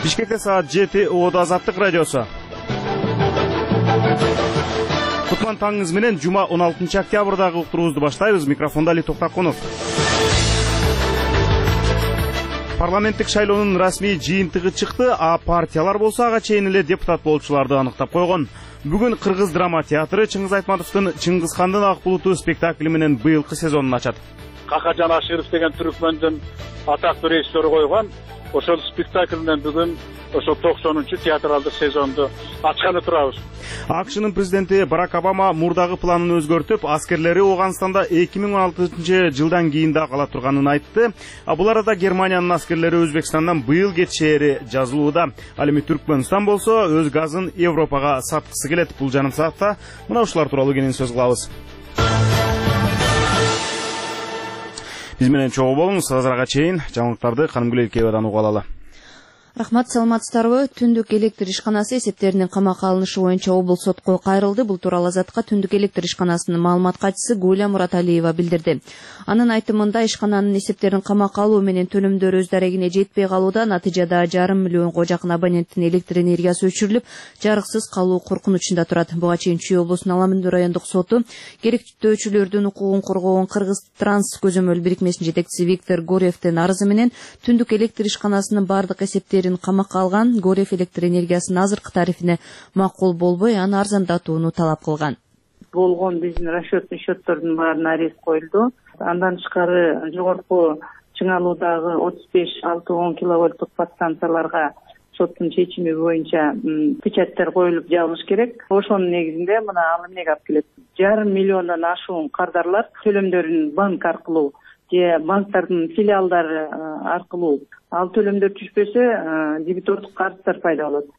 Бишкекте саат 7 Оодо Азаттык радиосу. Кутман таңыңыз менен жума 16 октябрдагы уктуруубузду баштайбыз. Микрофондо Али Токтакунов. Парламенттик шайлоонун расмий жыйынтыгы чыкты, а партиялар болсо ага чейин эле депутат болчуларды аныктап койгон. Бүгүн Кыргыз драма театры Чыңгыз Айтматовдун Чыңгызхандын ак булуту спектакли менен быйылкы сезонун ачат. Какажан Аширов деген түркмөндүн атактуу режиссеру койгон ошол спектакльден бүгүн ошо 90-чы театралдык сезонду ачканы турабыз. АКШнын президенти Барак Обама мурдагы планын өзгөртүп, аскерлери Ооганстанда 2016 жылдан кийин да кала турганын айтты. А бул арада Германиянын аскерлери Өзбекстандан быйыл кетишери жазылууда. Ал эми Түркмөнстан болсо өз газын Европага саткысы келет. Бул жаным саатта мына ушулар тууралуу кенен сөз кылабыз. Биз менен чогуу болуңуз. Азырага чейин жаңылыктарды Канымгүл Элкебадан угуп алалы. Рахмат, саламатсыздарбы? Түндүк электр ишканасы эсептеринин камакка алынышы боюнча облус сотко кайрылды. Бул тууралуу Азатка Түндүк электр ишканасынын маалымат катчысы Гуля Мураталиева билдирди. Анын айтымында ишкананын эсептерин камакка алуу менен төлөмдөр өз дарегине жетпей калууда, натыйжада 5,5 миллионго жакын абоненттин электр энергиясы өчүрүлүп, жарыксыз калуу коркунучунда турат. Буга чейин Чүй облусунун Аламүндү райондук соту керектөөчүлөрдүн укугун коргоон Кыргыз Транс көзөмөл бирикмесинин жетекчиси Виктор Горевдин арызы менен Түндүк электр ишканасынын бардык эсептерин камакка алган, Горев электр энергиясынын азыркы тарифине макул болбой, аны арзандатууну талап кылган. Болгон биздин расчетный счеттордун баарына арест коюлду. Андан тышкары жогорку чыңалуудагы 35-6-10 киловольттук подстанцияларга соттун чечими боюнча печаттар коюлуп жабылыш керек. Ошонун негизинде мына ал эмнеге алып келет? 1,5 миллиондон ашуун кардарлар төлөмдөрүн банк аркылуу же банктардын филиалдары аркылуу ал төлөмдөр түшпөсө дебитордук карыздар пайда болот.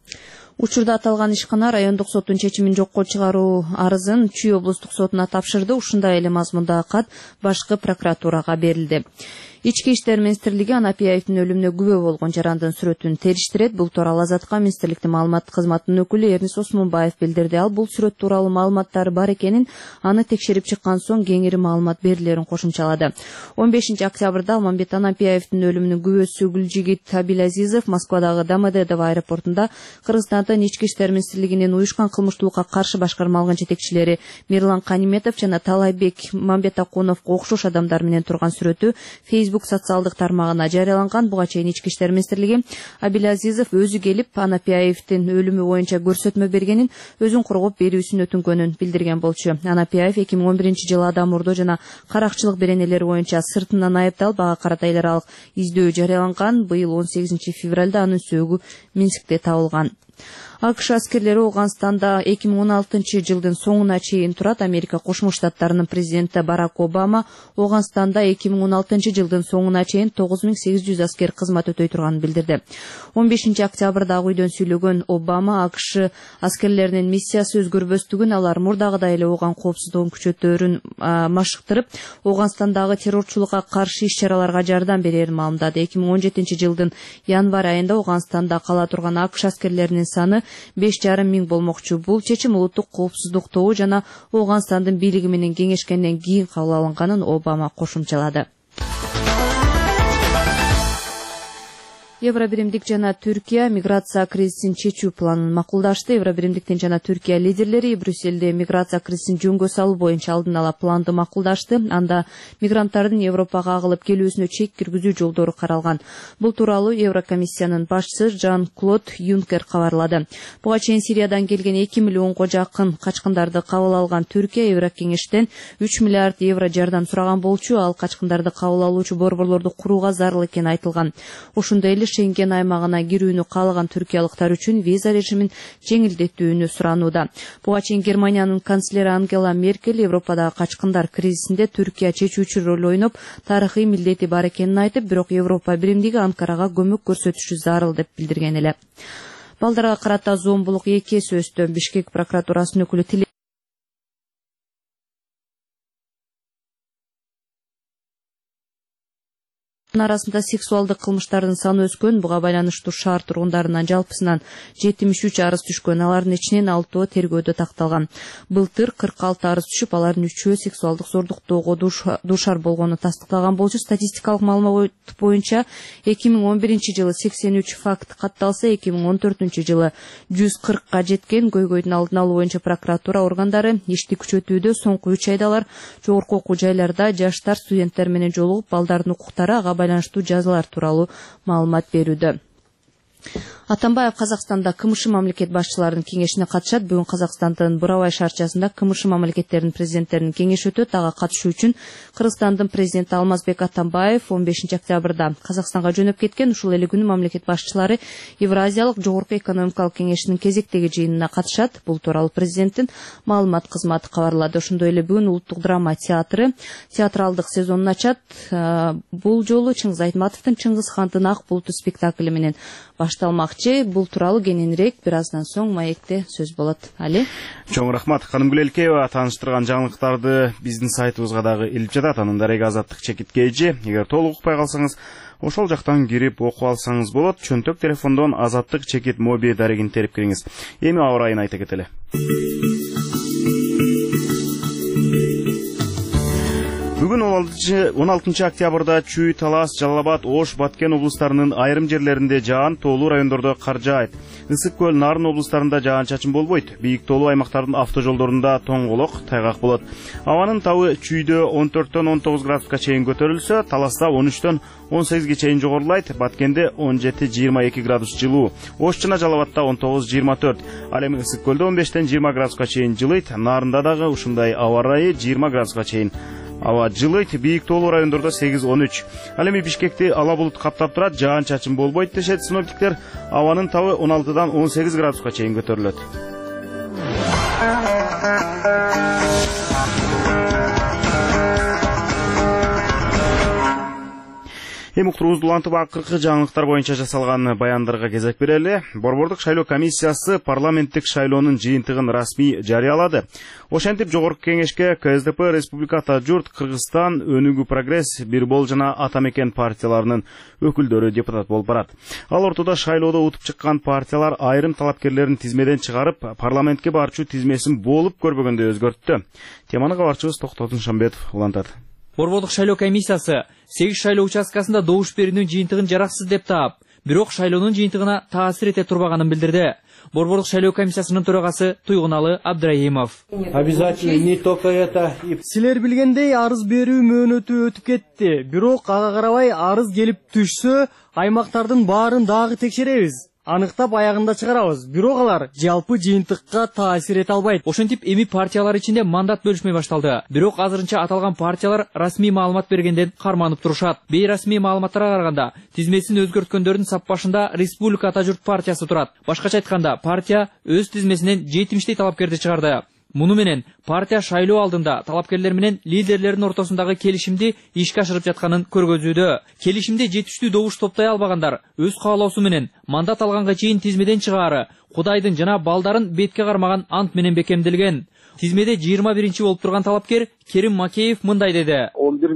Учурда аталган ишкана райондук соттун чечимин жокко чыгаруу арызын Чүй облустук сотуна тапшырды. Ушундай эле мазмундагы кат башкы прокуратурага берилди. Ички иштер министрлиги Анапияевдин өлүмүнө күбө болгон жарандын сүрөтүн териштирет. Бул тууралуу Азатка министрликтин маалымат кызматынын өкүлү Эрнис Осмонбаев билдирди. Ал бул сүрөт тууралуу маалыматтар бар экенин, аны текшерип чыккан соң кеңири маалымат берилерин кошумчалады. 15 октябрда Алмамбет Анапияевдин өлүмүнүн күбөсү Гүлжигит Абилазизов Москвадагы Домодедово аэропортунда Кыргызстандын ички иштер министрлигинин уюшкан кылмыштуулукка каршы башкарма алган жетекчилери Мирлан Каниметов жана Талайбек Мамбетакуновго окшош адамдар менен турган сүрөтү Facebook социалдык тармагына жарыяланган. Буга чейин ички иштер министрлиги Абилазизов өзү келип Анапияевдин өлүмү боюнча көрсөтмө бергенин, өзүн коргоп берүүсүн өтүнгөнүн билдирген болчу. Анапияев 2011 жылы адам урдоо жана каракчылык беренелери боюнча сыртынан айыпталып, ага карата эл аралык издөө жарыяланган. Быйыл 18 февралда анын сөөгү Минскте табылган. АКШ аскерлери Ооганстанда 2016 жылдын соңуна чейин турат. Америка Кошмо Штаттарынын президенти Барак Обама Ооганстанда 2016 жылдын соңуна чейин 9800 аскер кызмат өтөй турганын билдирди. 15 октябрда үйдөн сүйлөгөн Обама АКШ аскерлеринин миссиясы өзгөрбөстүгүн, алар мурдагыдай эле Ооган коопсуздугун күчөтөөрүн машыктырып, Ооганстандагы террорчулукка каршы иш-чараларга жардам берерин маалымдады. 2017 жылдын январь айында Ооганстанда кала турган АКШ аскерлеринин саны 5,5 миң болмокчу. Бул чечим улуттук коопсуздук тобу жана Ооганстандын бийлиги менен кеңешкенден кийин кабыл алынганын Обама кошумчалады. Евробиримдик жана Түркия миграция кризисин чечүү планын макулдашты. Евробиримдиктин жана Түркия лидерлери Брюсселде миграция кризисин жөнгө салуу боюнча алдын ала планды макулдашты. Анда мигранттардын Европага агылып келүүсүнө чек киргизүү жолдору каралган. Бул тууралуу Еврокомиссиянын башчысы Жан-Клод Юнкер кабарлады. Буга чейин Сириядан келген 2 миллионго жакын качкындарды кабыл алган Түркия Еврокеңештен 3 миллиард евро жардам сураган болчу. Ал качкындарды кабыл алуучу борборлорду курууга зарыл экени айтылган. Ошондой эле Шенген аймагына кирүүнү каалаган түркиялыктар үчүн виза режимин жеңилдетүүнү суранууда. Буга чейин Германиянын канцлери Ангела Меркель Европадагы качкындар кризисинде Түркия чечүүчү роль ойноп, тарыхый милдети бар экенин айтып, бирок Европа биримдиги Анкарага көмөк көрсөтүшү зарыл деп билдирген эле. Балдарга карата зомбулук 2 эсе өстү. Бишкек прокуратурасынын өкүлү арасында сексуалдык кылмыштардын саны өскөн. Буга байланыштуу шаар тургундарынын жалпысынан 73 арыз түшкөн. Алардын ичинен 6 тергөөдө такталган. Былтыр 46 арыз түшүп, алардын 3-өө сексуалдык зордуктоого дуушар болгону тастыкталган болчу. Статистикалык маалымат боюнча 2011-жылы 83 факт катталса, 2014-жылы 140га жеткен. Көйгөйдүн алдын алуу боюнча прокуратура органдары ишти күчөтүүдө. Соңку 3 айда алар жогорку окуу жайларда жаштар, студенттер менен жолугуп, балдардын укуктары, ага байланыштуу жазалар тууралуу маалымат берүүдө. Атамбаев Казакстанда КМШ мамлекет башчыларынын кеңешине катышат. Бүгүн Казакстандын Бурабай шаарчасында КМШ мамлекеттеринин президенттеринин кеңеши өтөт. Ага катышуу үчүн Кыргызстандын президенти Алмазбек Атамбаев 15 октябрда Казакстанга жөнөп кеткен. Ушул эле күнү мамлекет башчылары Евразиялык жогорку экономикалык кеңешинин кезектеги жыйынына катышат. Бул тууралуу президенттин маалымат кызматы кабарлады. Ошондой эле бүгүн Улуттук драма театры театралдык сезонун ачат. Бул жолу Чыңгыз Айтматовдун Чыңгыз хандын ак булуту спектакли менен башталмакчы. Бул тууралуу кененирээк бир аздан соң маекте сөз болот. Али. Чоң рахмат. Ханым Гүлелкеева тааныштырган жаңылыктарды биздин сайтыбызга дагы илип жатат. Анын дареги азаттык чекиткейжи. Эгер толук укпай калсаңыз, ошол жактан кирип окуп алсаңыз болот. Чөнтөк телефондон азаттык чекит моби дарегин терип кириңиз. Эми аба ырайын айта кетели. Бүгүн 16 октябрда Чүй, Талас, Жалал Абад, Ош, Баткен облустарынын айрым жерлеринде жаан, тоолуу райондордо кар жаайт. Ысык көл, Нарын облустарында жаан-чачын болбойт. Бийик тоолуу аймактардын автожолдорунда тоңголок, тайгак болот. Абанын табы Чүйдө 14-төн 19 градуска чейин көтөрүлсө, Таласта 13-төн 18ге чейин жогорулайт. Баткенде 17-22 градус жылуу. Ош жана Жалал Абадта 19-24. Ал эми ысык көлдө 15-тен 20 градуска чейин жылыйт. Нарында дагы ушундай аба ырайы 20 градуска чейин аба жылыйт. Бийик тоолуу райондордо 8-13. Ал эми Бишкекти ала булут каптап турат, жаан-чачын болбойт дешет синоптиктер. Абанын табы 16-дан 18 градуска чейин көтөрүлөт. Эми уктуруубузду улантып акыркы жаңылыктар боюнча жасалган баяндарга кезек берели. Борбордук шайлоо комиссиясы парламенттик шайлоонун жыйынтыгын расмий жарыялады. Ошентип жогорку кеңешке КСДП, Республика Ата журт, Кыргызстан, Өнүгүү Прогресс, Бир Бол жана Ата Мекен партияларынын өкүлдөрү депутат болуп барат. Ал ортодо шайлоодо утуп чыккан партиялар айрым талапкерлерин тизмеден чыгарып, парламентке барчу тизмесин болуп көрбөгөндөй өзгөрттү. Теманы кабарчыбыз Токтотун Шамбетов улантат. Борбордук шайлоо комиссиясы 8 шайлоо участкасында добуш берүүнүн жыйынтыгын жараксыз деп таап, бирок шайлоонун жыйынтыгына таасир эте турбаганын билдирди. Борбордук шайлоо комиссиясынын төрагасы Туйгуналы Абдрайымов. Обязательно не только это. Силер билгендей арыз берүү мөөнөтү өтүп кетти. Бирок ага карабай арыз келип түшсө, аймактардын баарын дагы текшеребиз. Аныктап аягында чыгарабыз. Бирок алар жалпы жыйынтыкка таасир эте албайт. Ошентип эми партиялар ичинде мандат бөлүшмөй башталды. Бирок азырынча аталган партиялар расмий маалымат бергенден карманып турушат. Бейрасмий маалыматтарга караганда, тизмесин өзгөрткөндөрдүн сап башында Республика Ата журт партиясы турат. Башкача айтканда, партия өз тизмесинен 70 талапкерди чыгарды. Муну менен партия шайлоо алдында талапкерлер менен лидерлердин ортосундагы келишимди ишке ашырып жатканын көргөзүүдө. Келишимде жетиштүү добуш топтой албагандар өз каалоосу менен мандат алганга чейин тизмеден чыгаары Кудайдын жана балдарын бетке кармаган ант менен бекемделген. Тизмеде 21-чи болуп турган талапкер Керим Макеев мындай деди.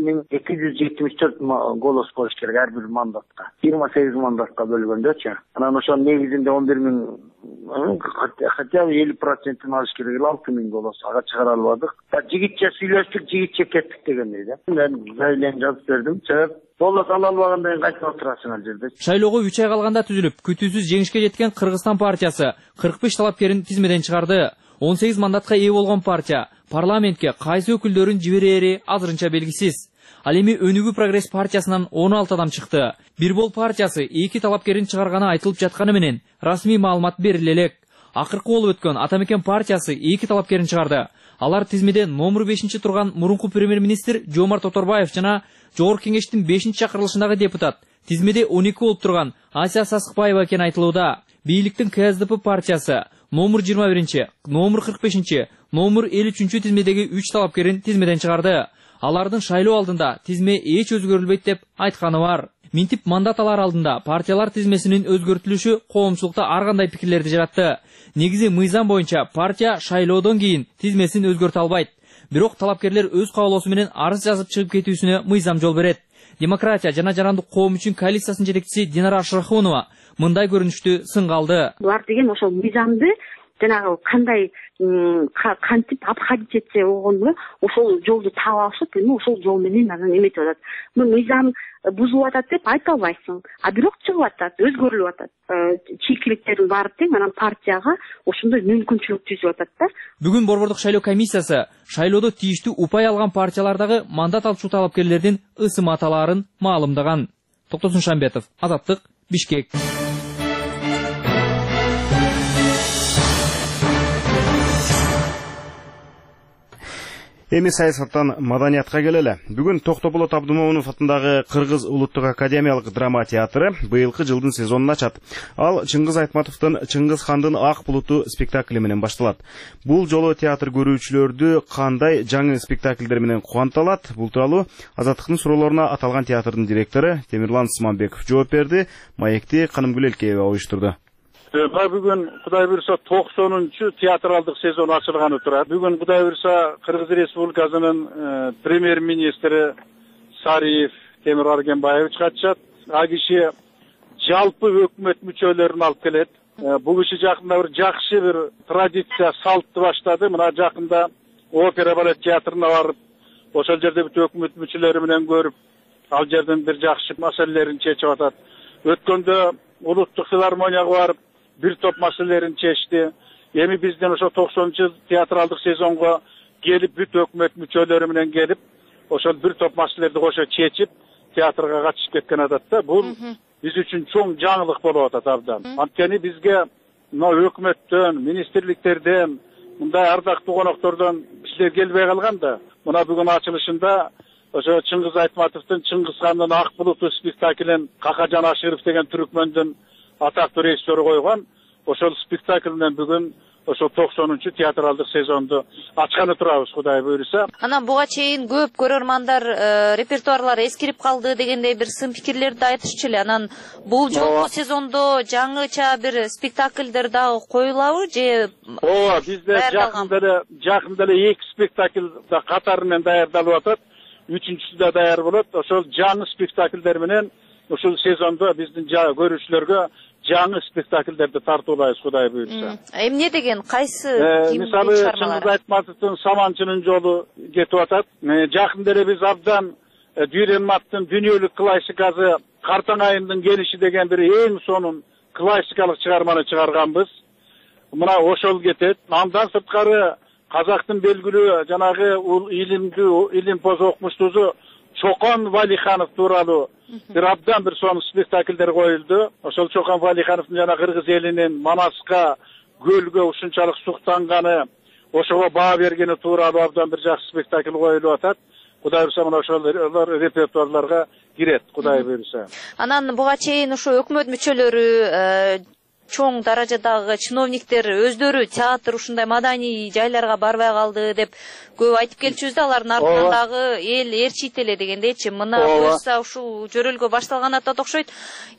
11274 голос болуш керек ар бир мандатка. 28 мандатка бөлгөндөчү. Анан ошонун негизинде 11000 хотя бы 50%-ын алыш керек 6000 голос. Ага чыгара албадык. Жигитче сүйлөштүк, жигитче кеттик дегендей да. Мен заявление жазып бердим. Болот ала албагандан кийин кайтып отурасың ал жерде. Шайлоого 3 ай калганда түзүлүп, күтүүсүз жеңишке жеткен Кыргызстан партиясы 45 талапкерин тизмеден чыгарды. 18 мандатка ээ болгон партия парламентке кайсы өкүлдөрүн жиберери азырынча белгисиз. Ал эми Өнүгүү Прогресс партиясынан 16 адам чыкты. Бир Бол партиясы 2 талапкерин чыгарганы айтылып жатканы менен расмий маалымат бериле элек. Акыркы болуп өткөн Ата Мекен партиясы 2 талапкерин чыгарды. Алар тизмеде номер 5-чи турган мурунку премьер-министр Жомарт Оторбаев жана Жогорку кеңештин 5-чи чакырылышындагы депутат тизмеде 12 болуп турган Ася Сасыкбаева экени айтылууда. Бийликтин КСДП партиясы номер 21-чи, номер 45-чи, номер 53-чү тизмедеги 3 талапкерин тизмеден чыгарды. Алардын шайлоо алдында тизме эч өзгөрүлбөйт деп айтканы бар. Минтип мандат алар алдында партиялар тизмесинин өзгөртүлүшү коомчулукта ар кандай пикирлерди жаратты. Негизи мыйзам боюнча партия шайлоодон кийин тизмесин өзгөртө албайт. Бирок талапкерлер өз каалоосу менен арыз жазып чыгып кетүүсүнө мыйзам жол берет. Демократия жана жарандык коом үчүн коалициясынын жетекчиси Динара Ашрахунова мындай көрүнүштү сынга алды. Булар деген ошол мыйзамды жанагы кандай кантип обходить этсе болгону ошол жолду таап алышып, ошол жол менен анан эметип атат. Мыйзам бузулуп атат деп айта албайсың, а бирок чыгып атат, өзгөрүлүп атат. Чийкиликтердин баары тең, анан партияга ошондой мүмкүнчүлүк түзүп атат да. Бүгүн Борбордук шайлоо комиссиясы шайлоодо тийиштүү упай алган партиялардагы мандат алчу талапкерлердин ысым аталарын маалымдаган. Токтосун Шамбетов, Азаттык, Бишкек. Эми саясаттан маданиятка келели. Бүгүн Токтополот Абдымомунов атындагы Кыргыз улуттук академиялык драма театры быйылкы жылдын сезонун ачат. Ал Чыңгыз Айтматовдун Чыңгыз хандын Ак булуту спектакли менен башталат. Бул жолу театр көрүүчүлөрдү кандай жаңы спектакльдер менен кубанталат? Бул тууралуу Азаттыктын суроолоруна аталган театрдын директору Темирлан Сманбеков жооп берди. Маекти Канымгүл Элкеева уюштурду. Бүгүн Кудай буйруса 90-чу театралдык сезон ачылганы турат. Бүгүн Кудай буйруса Кыргыз Республикасынын премьер-министри Сариев Темир Аргенбаевич катышат. А киши жалпы өкмөт мүчөлөрүн алып келет. Бул киши жакында бир жакшы бир традиция, салтты баштады. Мына жакында опера балет театрына барып, ошол жерде бүт өкмөт мүчөлөрү менен көрүп, ал жерден бир жакшы маселелерин чечип атат. Өткөндө улуттук филармонияга барып бир топ маселелерин чечти. Эми бизден ошо 90-чы театралдык сезонго келип, бүт өкмөт мүчөлөрү менен келип, ошол бир топ маселелерди кошо чечип, театрга катышып кеткен атат да. Бул биз үчүн чоң жаңылык болуп атат абдан. Анткени бизге өкмөттөн, министрликтерден, мындай ардактуу коноктордон кишилер келбей калган да. Мына бүгүн ачылышында ошо Чыңгыз Айтматовдун Чыңгыз хандын Ак булуту спектаклин Какажан Аширов деген түркмөндүн атактуу режиссеру койгон. Ошол спектакль менен бүгүн ошол 90-чу театралдык сезонду ачканы турабыз, Кудай буйруса. Анан буга чейин көп көрөрмандар репертуарлары эскирип калды дегендей бир сын пикирлерди айтышчу эле. Анан бул жолку сезондо жаңыча бир спектакльдер дагы коюлабы же? Ооба, бизде жакында эле 2 спектакль да катары менен даярдалып атат. 3-чүсү да даяр болот. Ошол жаңы спектакльдер менен ушул сезондо биздин көрүүчүлөргө жаңы спектакльдерди тартуулайбыз, Кудай буйруса. Эмне деген кайсы мисалы Чыңгыз Айтматовдун Саманчынын жолу кетип атат. Жакында эле биз абдан Дүйренматтын дүйнөлүк классикасы Картаң айындын келиши деген бир эң сонун классикалык чыгарманы чыгарганбыз. Мына ошол кетет. Андан сырткары Казактын белгилүү жанагы илимпоз окумуштуусу Чокон Валиханов тууралуу бир абдан бир сонун спектакльдер коюлду. Ошол Чокон Валихановдун жана кыргыз элинин Манаска көлгө ушунчалык суктанганы, ошого баа бергени тууралуу абдан бир жакшы спектакль коюлуп атат. Кудай буйруса мына ошол репертуарларга кирет, Кудай буйруса. Анан буга чейин ушу өкмөт мүчөлөрү, чоң даражадагы чиновниктер өздөрү театр ушундай маданий жайларга барбай калды деп көп айтып келчүбүз да, алардын артынан дагы эл ээрчийт эле дегендейчи. Мына буюрса ушул жөрөлгө башталган атат окшойт.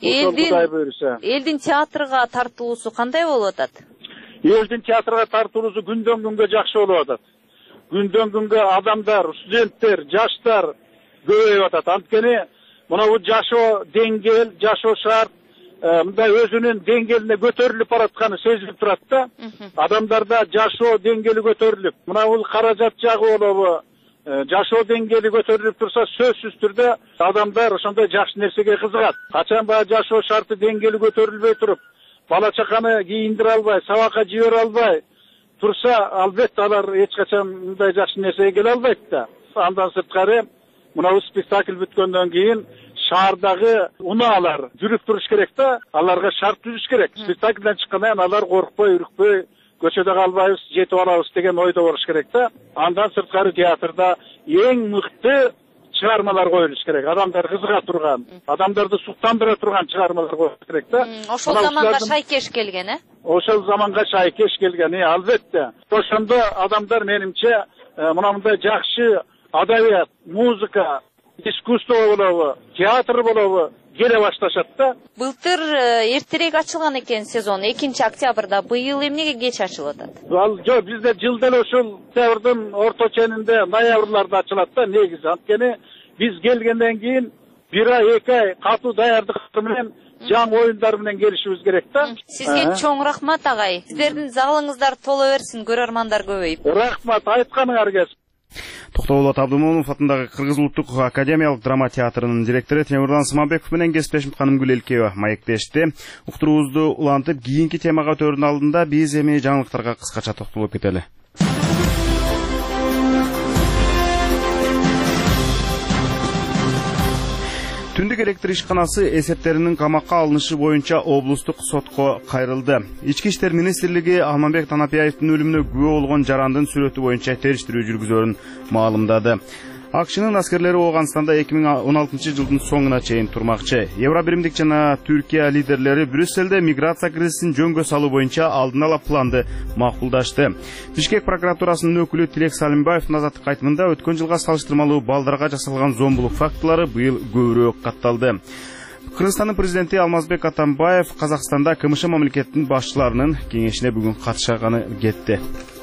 Элдин театрга тартуулусу кандай болуп атат? Элдин театрга тартуулусу күндөн күнгө жакшы болуп атат. Күндөн күнгө адамдар, студенттер, жаштар көбөйүп атат. Анткени мына бул жашоо деңгээл, жашоо шарт мындай өзүнүн деңгээлине көтөрүлүп баратканы сезилип турат да. Адамдарда жашоо деңгээли көтөрүлүп, мына бул каражат жагы болобу, жашоо деңгээли көтөрүлүп турса, сөзсүз түрдө адамдар ошондой жакшы нерсеге кызыгат. Качан баягы жашоо шарты деңгээли көтөрүлбөй туруп, бала чаканы кийиндире албай, сабакка жибере албай турса, албетте алар эч качан мындай жакшы нерсеге келе албайт да. Андан сырткары мына бул спектакль бүткөндөн кийин шаардагы унаалар жүрүп туруш керек да, аларга шарт түзүш керек. Спектакльден чыккандан кийин алар коркпой, үрүкпөй, көчөдө калбайбыз, жетип алабыз деген ойдо болуш керек да. Андан сырткары театрда эң мыкты чыгармалар коюлуш керек. Адамдар кызыга турган, адамдарды суктандыра турган чыгармалар коюлуш керек да. Ошол заманга шайкеш келген, Ошол заманга шайкеш келген, албетте. Ошондо адамдар менимче мындай жакшы адабият, музыка, искусство болобу, театр болобу келе башташат да. Былтыр эртерээк ачылган экен сезон, 2-октябрда. Быйыл эмнеге кеч ачылып атат? Жок, бизде жылда эле ошол октябрдын орто ченинде, ноябрларда ачылат да негизи. Анткени биз келгенден кийин 1 ай 2 ай катуу даярдык менен жаңы оюндар менен келишибиз керек да. Сизге чоң рахмат агай. Сиздердин залыңыздар толо берсин, көрөрмандар көбөйүп. Рахмат, айтканыңар келсин. Токтогулот Абдымомунов атындагы Кыргыз улуттук академиялык драма театрынын директору Темирдан Сыманбеков менен кесиптешим Канымгүл Элкеева маектешти. Уктуруубузду улантып, кийинки темага өтөөрдүн алдында биз эми жаңылыктарга кыскача токтолуп кетели. Түндүк электр ишканасы эсептеринин камакка алынышы боюнча облустук сотко кайрылды. Ички иштер министрлиги Алмамбек Танапиевдин өлүмүнө күбө болгон жарандын сүрөтү боюнча териштирүү жүргүзөөрүн маалымдады. АКШнын аскерлери Ооганстанда 2016 жылдын соңуна чейин турмакчы. Евробиримдик жана Түркия лидерлери Брюсселде миграция кризисин жөнгө салуу боюнча алдын ала планды макулдашты. Бишкек прокуратурасынын өкүлү Тилек Салимбаевдин азаттык айтымында өткөн жылга салыштырмалуу балдарга жасалган зомбулук фактылары быйыл көбүрөөк катталды. Кыргызстандын президенти Алмазбек Атамбаев Казакстанда КМШ мамлекеттин башчыларынын кеңешине бүгүн катышканы кетти.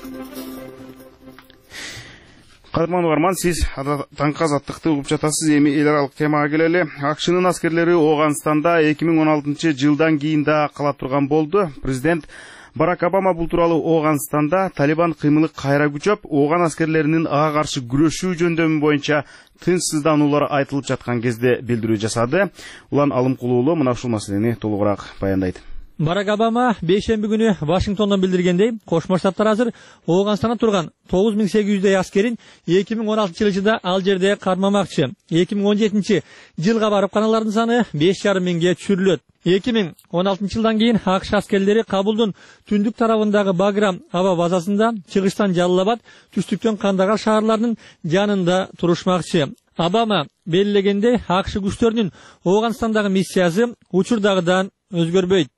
Кадырман Угарман, сиз таңкы азаттыкты угуп жатасыз. Эми эл аралык темага келели. АКШнын аскерлери Ооганстанда 2016 жылдан кийин да кала турган болду. Президент Барак Обама бул тууралуу Ооганстанда Талибан кыймылы кайра күчөп, Ооган аскерлеринин ага каршы күрөшүү жөндөмү боюнча тынчсыздануулар айтылып жаткан кезде билдирүү жасады. Улан Алымкулуулу мына ушул маселени толугураак баяндайт. Барак Обама бейшемби күнү Вашингтондон билдиргендей, Кошмо Штаттар азыр Ооганстанда турган 9800 аскерин 2016 жылда ал жерде кармамакчы. 2017 жылга барып каналардын саны 5,5 миңге түшүрүлөт. 2016 жылдан кийин АКШ аскерлери Кабулдун түндүк тарабындагы Баграм аба базасында, чыгыштан Жалалабад, түштүктөн Кандагар шаарларынын жанында турушмакчы. Обама белгилегендей, АКШ күчтөрүнүн Ооганстандагы миссиясы учурдагыдан өзгөрбөйт.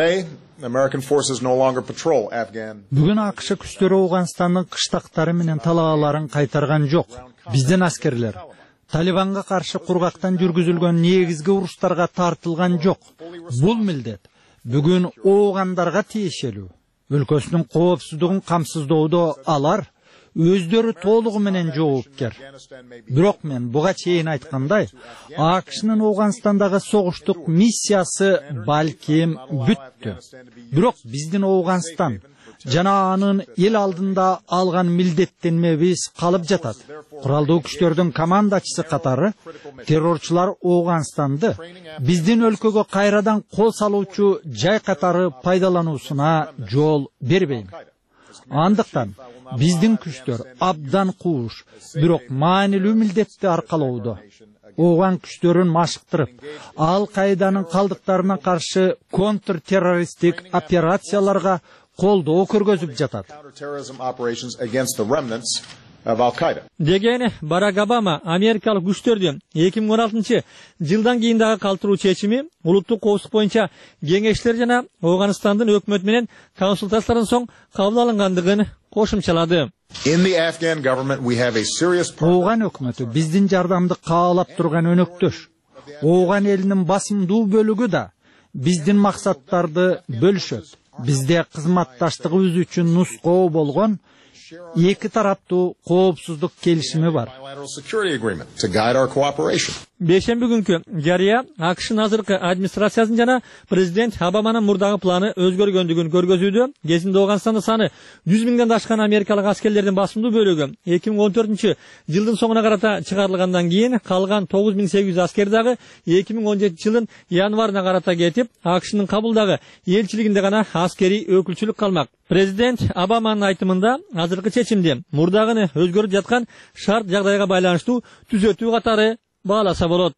Бүгүн АКШ күчтөрү Ооганстандын кыштактары менен талааларын кайтарган жок. Биздин аскерлер Талибанга каршы кургактан жүргүзүлгөн негизги урустарга тартылган жок. Бул милдет бүгүн оогандарга тиешелүү. Өлкөсүнүн коопсуздугун камсыздоодо алар өздөрү толугу менен жоопкер. Бирок мен буга чейин айткандай, АКШнын Ооганстандагы согуштук миссиясы балким бүттү. Бирок биздин Ооганстан жана анын эл алдында алган милдеттенмебиз калып жатат. Куралдуу күчтөрдүн командачысы катары террорчулар Ооганстанды биздин өлкөгө кайрадан кол салуучу жай катары пайдалануусуна жол бербейм. Андыктан биздин күчтөр абдан кууш, бирок маанилүү милдетти аркалоодо. Ооган күчтөрүн машыктырып, Ал-Каиданын калдыктарына каршы контртеррористтик операцияларга колдоо көргөзүп жатат. Деген Барак Обама америкалык күчтөрдү 2016 жылдан кийин дагы калтыруу чечими улуттук коопсуздук боюнча кеңештер жана Ооганстандын өкмөтү менен консультациялардан соң кабыл алынгандыгын кошумчалады. Ооган өкмөтү биздин жардамды каалап турган өнөктөш. Ооган элинин басымдуу бөлүгү да биздин максаттарды бөлүшөт. Бизде кызматташтыгыбыз үчүн нускоо болгон эки тараптуу коопсуздук келишими бар. Бейшемби күнкү жарыя АКШнын азыркы администрациясын жана президент Обаманын мурдагы планы өзгөргөндүгүн көргөзүүдө. Кезинде Ооганстанда саны 100 миңден ашкан америкалык аскерлердин басымдуу бөлүгү 2014 жылдын соңуна карата чыгарылгандан кийин калган 9800 аскер дагы 2017 жылдын январына карата кетип, АКШнын Кабулдагы элчилигинде гана аскерий өкүлчүлүк калмак. Президент Обаманын айтымында азыркы чечимди мурдагыны өзгөрүп жаткан шарт жагдайга байланыштуу түзөтүү катары бааласа болот.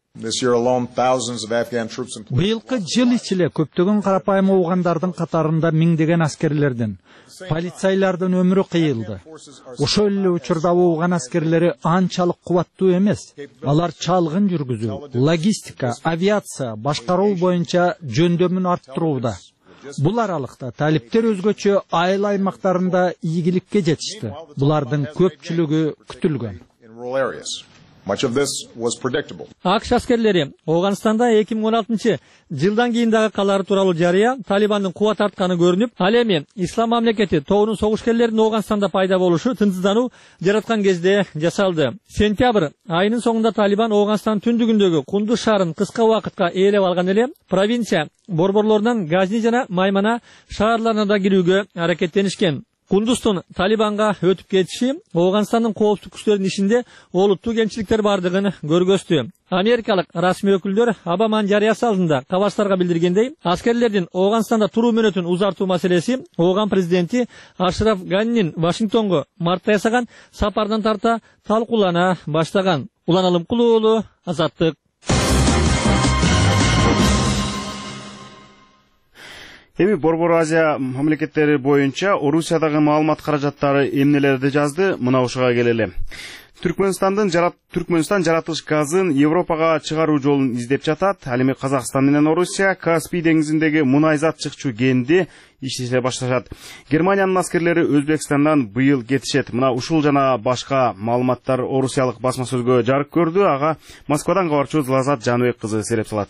Быйылкы жыл ичиле көптөгөн карапайым оогандардын катарында миңдеген аскерлердин, полицайлардын өмүрү кыйылды. Ошол эле учурда ооган аскерлери анчалык кубаттуу эмес. Алар чалгын жүргүзүү, логистика, авиация, башкаруу боюнча жөндөмүн арттырууда. Бул аралыкта талиптер өзгөчө айыл аймактарында ийгиликке жетишти. Булардын көпчүлүгү күтүлгөн. Much of this was predictable. АКШ аскерлери Ооганстанда 2016 жылдан кийин дагы калары тууралуу жарыя Талибандын кубат артканы көрүнүп, ал эми Ислам мамлекети тобунун согушкерлеринин Ооганстанда пайда болушу тынчсыздануу жараткан кезде жасалды. Сентябрь айынын соңунда Талибан Ооганстан түндүгүндөгү Кундуз шаарын кыска убакытка ээлеп алган эле провинция борборлорунан Газни жана Маймана шаарларына да кирүүгө аракеттенишкен. Кундуздун Талибанга өтүп кетиши Ооганстандын коопсуздук күчтөрүнүн ишинде олуттуу кемчиликтер бардыгын көргөздү. Америкалык расмий өкүлдөр Обаманын жарыясы алдында кабарчтарга билдиргендей, аскерлердин Ооганстанда туруу мөөнөтүн узартуу маселеси Ооган президенти Ашраф Ганинин Вашингтонго мартта жасаган сапардан тарта талкуулана баштаган. Улан Алымкулуу уулу, Азаттык. Эми Борбор Азия мамлекеттери боюнча Орусиядагы маалымат каражаттары эмнелерди жазды, мына ушуга келели. Түркмөнстан жаратылыш газын Европага чыгаруу жолун издеп жатат. Ал эми Казакстан менен Орусия Каспий деңизиндеги мунайзат чыкчу кенди иштеше башташат. Германиянын аскерлери Өзбекстандан быйыл кетишет. Мына ушул жана башка маалыматтар орусиялык басма сөзгө жарык көрдү. Ага Москвадан кабарчыбыз Лазат Жаныбек кызы сереп салат.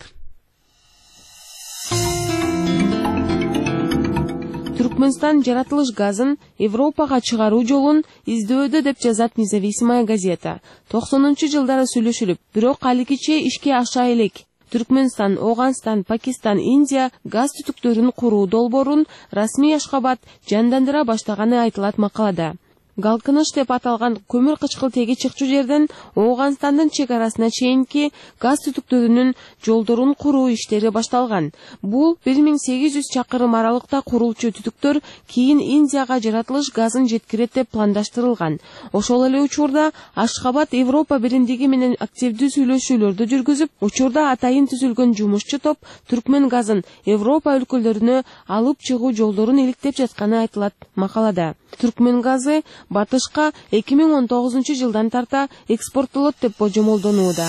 Түркмөнстан жаратылыш газын Европага чыгаруу жолун издөөдө деп жазат Независимая газета. 90-жылдары сүйлөшүлүп, бирок али кече ишке аша элек. Түркмөнстан, Ооганстан, Пакистан, Индия газ түтүктөрүн куруу долбоорун расмий Ашхабад жандандыра баштаганы айтылат макалада. Галкыныш деп аталган көмүр кычкылтеги чыкчу жерден Ооганстандын чек арасына чейинки газ түтүктөрүнүн жолдорун куруу иштери башталган. Бул 1800 чакырым аралыкта курулчу түтүктөр кийин Индияга жаратылыш газын жеткирет деп пландаштырылган. Ошол эле учурда Ашхабад Европа биримдиги менен активдүү сүйлөшүүлөрдү жүргүзүп, учурда атайын түзүлгөн жумушчу топ Түркмөн газын Европа өлкөлөрүнө алып чыгуу жолдорун иликтеп жатканы айтылат макалада. Түркмөн газы батышка 2019 жылдан тарта экспорттолот деп божомолдонууда.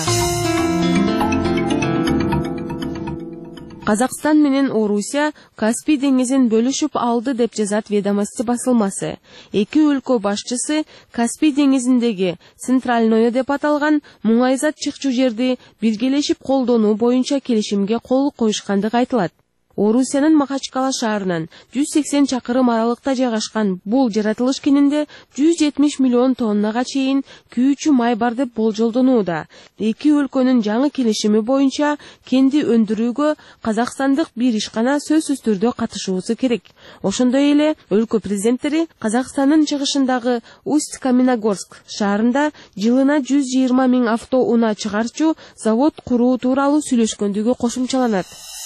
Казакстан менен Орусия Каспий деңизин бөлүшүп алды деп жазат Ведомости басылмасы. Эки өлкө башчысы Каспий деңизиндеги Центральное деп аталган муңайзат чыкчу жерди биргелешип колдонуу боюнча келишимге кол коюшкандыгы айтылат. Орусиянын Махачкала шаарынан 180 чакырым аралыкта жайгашкан бул жаратылыш кенинде 170 миллион тоннага чейин күйүүчү май бар деп болжолдонууда. Эки өлкөнүн жаңы келишими боюнча кенди өндүрүүгө казакстандык бир ишкана сөзсүз түрдө катышуусу керек. Ошондой эле өлкө президенттери Казакстандын чыгышындагы Усть-Каменогорск шаарында жылына 120 000 авто унаа чыгарчу завод куруу тууралуу сүйлөшкөндүгү кошумчаланат.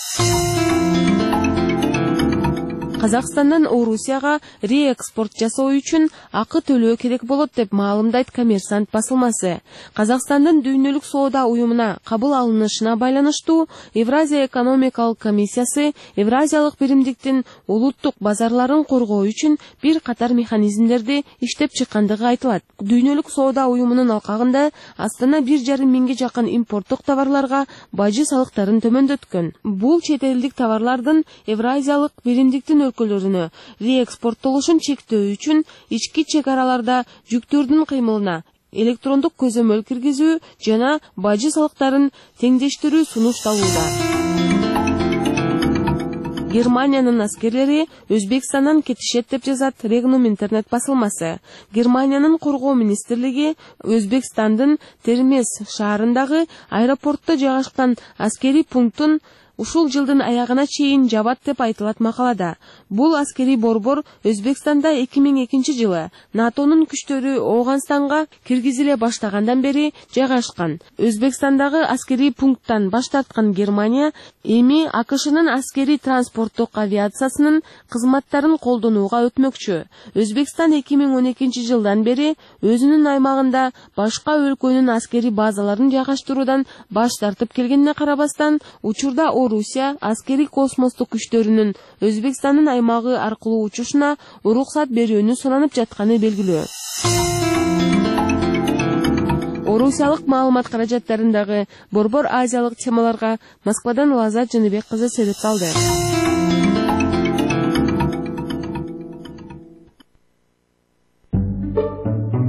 Казакстандан Орусияга реэкспорт жасоо үчүн акы төлөө керек болот деп маалымдайт Коммерсант басылмасы. Казакстандын дүйнөлүк соода уюмуна кабыл алынышына байланыштуу Евразия экономикалык комиссиясы Евразиялык биримдиктин улуттук базарларын коргоо үчүн бир катар механизмдерди иштеп чыккандыгы айтылат. Дүйнөлүк соода уюмунун алкагында Астана 1,5 миңге жакын импорттук товарларга бажы салыктарын төмөндөткөн. Бул чет элдик товарлардын Евразиялык биримдиктин өлкөлөрүнө реэкспорттолушун чектөө үчүн ички чек араларда жүктөрдүн кыймылына электрондук көзөмөл киргизүү жана бажы салыктарын теңдештирүү сунушталууда. Германиянын аскерлери Өзбекстандан кетишет деп жазат Регнум интернет басылмасы. Германиянын коргоо министрлиги Өзбекстандын Термез шаарындагы аэропортто жайгашкан аскерий пунктун ушул жылдын аягына чейин жабат деп айтылат макалада. Бул аскерий борбор Өзбекстанда 2002 жылы НАТОнун күчтөрү Ооганстанга киргизиле баштагандан бери жайгашкан. Өзбекстандагы аскерий пункттан баш тарткан Германия эми АКШнын аскерий транспорттук авиациясынын кызматтарын колдонууга өтмөкчү. Өзбекстан 2012 жылдан бери өзүнүн аймагында башка өлкөнүн аскерий базаларын жайгаштыруудан баш тартып келгенине карабастан, учурда Орусия аскерий космостук күчтөрүнүн Өзбекстандын аймагы аркылуу учушуна уруксат берүүнү суранып жатканы белгилүү. Орусиялык маалымат каражаттарындагы борбор азиялык темаларга Москвадан Лазат Жаныбек кызы сереп салды.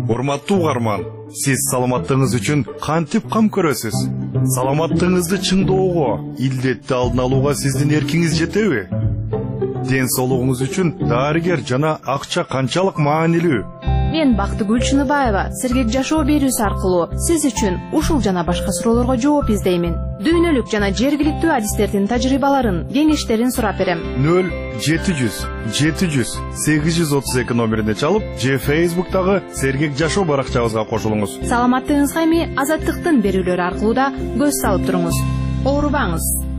Урматтуу угарман, сиз саламаттыгыңыз үчүн кантип кам көрөсүз? Саламаттыгыңызды чыңдоого, илдетти алдын алууга сиздин эркиңиз жетеби? Ден соолугуңуз үчүн дарыгер жана акча канчалык маанилүү? Мен Бактыгүл Чыныбаева сергек жашоо берүүсү аркылуу сиз үчүн ушул жана башка суроолорго жооп издеймин. Дүйнөлүк жана жергиликтүү адистердин тажрыйбаларын, кеңештерин сурап берем. 0-700-832 номерине чалып, же Facebook'тагы сергек жашоо баракчабызга кошулуңуз. Саламаттыгыңызга эми Азаттыктын берүүлөрү аркылуу да көз салып туруңуз. Оорубаңыз.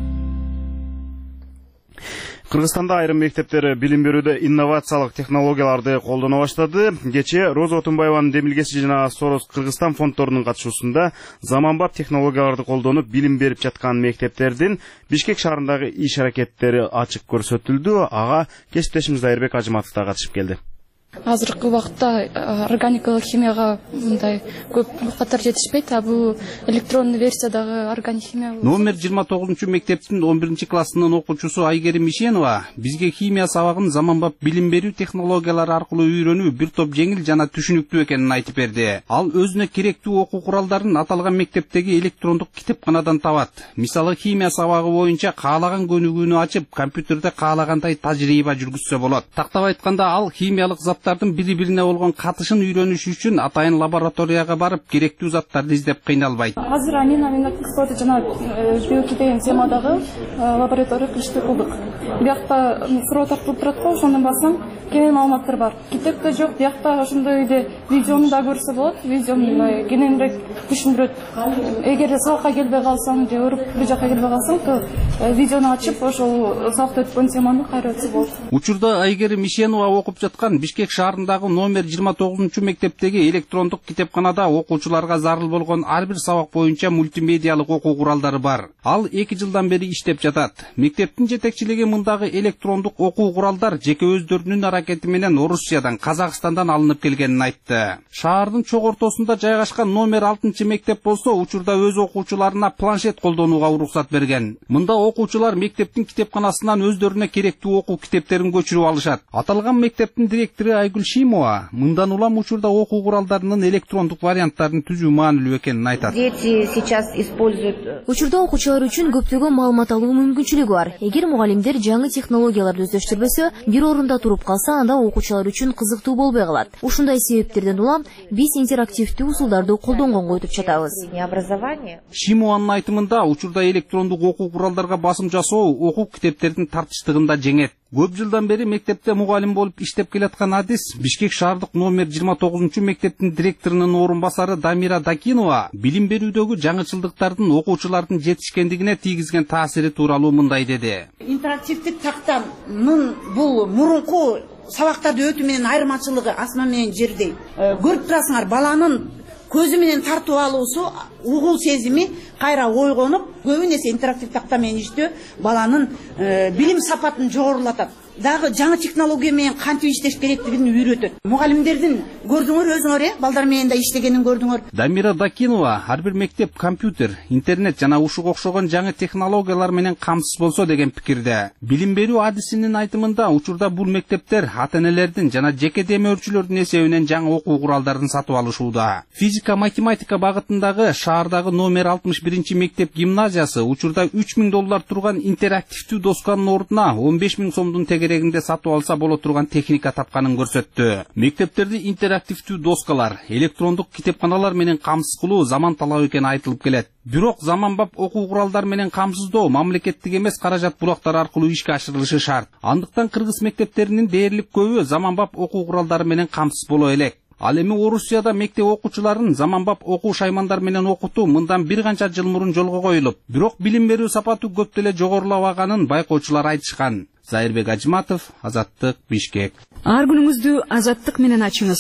Кыргызстанда айрым мектептер билим берүүдө инновациялык технологияларды колдоно баштады. Кече Роза Отунбаеванын демилгеси жана Сорос Кыргызстан фонддорунун катышуусунда заманбап технологияларды колдонуп билим берип жаткан мектептердин Бишкек шаарындагы иш аракеттери ачык көрсөтүлдү. Ага кесиптешimiz Айырбек Ажыматов да катышып келди. Азыркы убакытта органикалык химияга мындай көп катар жетишпейт, а бул электронный версиядагы органик химия. Номер 29 мектептин 11 классынын окуучусу Айгерим Мишенова бизге химия сабагын заманбап билим берүү технологиялары аркылуу үйрөнүү бир топ жеңил жана түшүнүктүү экенин айтып берди. Ал өзүнө керектүү окуу куралдарын аталган мектептеги электрондук китепканадан табат. Мисалы химия сабагы боюнча каалаган көнүгүүнү ачып, компьютерде каалагандай тажрыйба жүргүзсө болот. Тактап айтканда, ал химиялык заттардын бири-бирине болгон катышын үйрөнүш үчүн атайын лабораторияга барып, керектүү заттарды издеп кыйналбайт. Азыр амино кислота жана белки деген темадагы лаборатория кылышты кылдык. Биякта суроо тартылып турат го, ошондон барсам кенен маалыматтар бар. Китепте жок, биякта ошондой эле видеону да көрсө болот. Видеону кененирээк түшүндүрөт. Эгер сабакка келбей калсаң, же өрүп бир жакка келбей калсаң, то видеону ачып, ошол сабакта өткөн теманы кайра өтсө болот. Учурда Айгерим Мишенова окуп жаткан Бишкек шаарындагы номер 29 мектептеги электрондук китепканада окуучуларга зарыл болгон ар бир сабак боюнча мультимедиалык окуу куралдары бар. Ал 2 жылдан бери иштеп жатат. Мектептин жетекчилиги мындагы электрондук окуу куралдар жеке өздөрүнүн аракети менен Орусиядан, Казакстандан алынып келгенин айтты. Шаардын чок ортосунда жайгашкан номер 6 мектеп болсо, учурда өз окуучуларына планшет колдонууга уруксат берген. Мында окуучулар мектептин китепканасынан өздөрүнө керектүү окуу китептерин көчүрүп алышат. Аталган мектептин директору Айгүл Шимова мындан улам учурда окуу куралдарынын электрондук варианттарын түзүү маанилүү экенин айтат. Учурда окуучулар үчүн көптөгөн маалымат алуу мүмкүнчүлүгү бар. Эгер мугалимдер жаңы технологияларды өздөштүрбөсө, бир орунда туруп калса, анда окуучулар үчүн кызыктуу болбой калат. Ушундай себептерден улам биз интерактивдүү усулдарды колдонгонго өтүп жатабыз. Шимованын айтымында, учурда электрондук окуу куралдарга басым жасоо окуу китептердин тартыштыгында жеңет. Көп жылдан бери мектепте мугалим болуп иштеп келаткан адис Бишкек шаардык номер 29 мектептин директорунун орун басары Дамира Дакинова билим берүүдөгү жаңычылдыктардын окуучулардын жетишкендигине тийгизген таасири тууралуу мындай деди. Интерактивдик тактанын бул мурунку сабактарды өтүү менен айырмачылыгы асман менен жердей. Көрүп турасыңар, баланын көзү менен тартып алуусу, угуу сезими кайра ойгонуп, көбү нерсе интерактив такта менен иштөө баланын билим сапатын жогорулатат. Дагы жаңы технология менен кантип иштеш керектигин үйрөтөт. Мугалимдердин көрдүңөр өзүңөр, балдар менен да иштегенин көрдүңөр. Дамира Дакинова ар бир мектеп компьютер, интернет жана ушуга окшогон жаңы технологиялар менен камсыз болсо деген пикирде. Билим берүү адисинин айтымында, учурда бул мектептер ата-энелердин жана жеке демөөрчүлөрдүн эсебинен жаңы окуу куралдарын сатып алышууда. Физика, математика багытындагы шаардагы номер 61 мектеп гимназиясы учурда $3000 турган интерактивдүү досканын ордуна 15.000 сомдун керегинде сатып алса боло турган техника тапканын көрсөттү. Мектептерди интерактивдүү доскалар, электрондук китепканалар менен камсыз кылуу заман талабы экени айтылып келет. Бирок заманбап окуу куралдар менен камсыздоо мамлекеттик эмес каражат булактар аркылуу ишке ашырылышы шарт. Андыктан кыргыз мектептеринин дээрлик көбү заманбап окуу куралдары менен камсыз боло элек. Ал эми Орусияда мектеп окуучуларын заманбап окуу шаймандар менен окутуу мындан бир канча жыл мурун жолго коюлуп, бирок билим берүү сапаты көп деле жогорулабаганын байкоочулар айтышкан. Айырбек Ажыматов, Азаттык, Бишкек. Ар күнүңүздү Азаттык менен ачыңыз.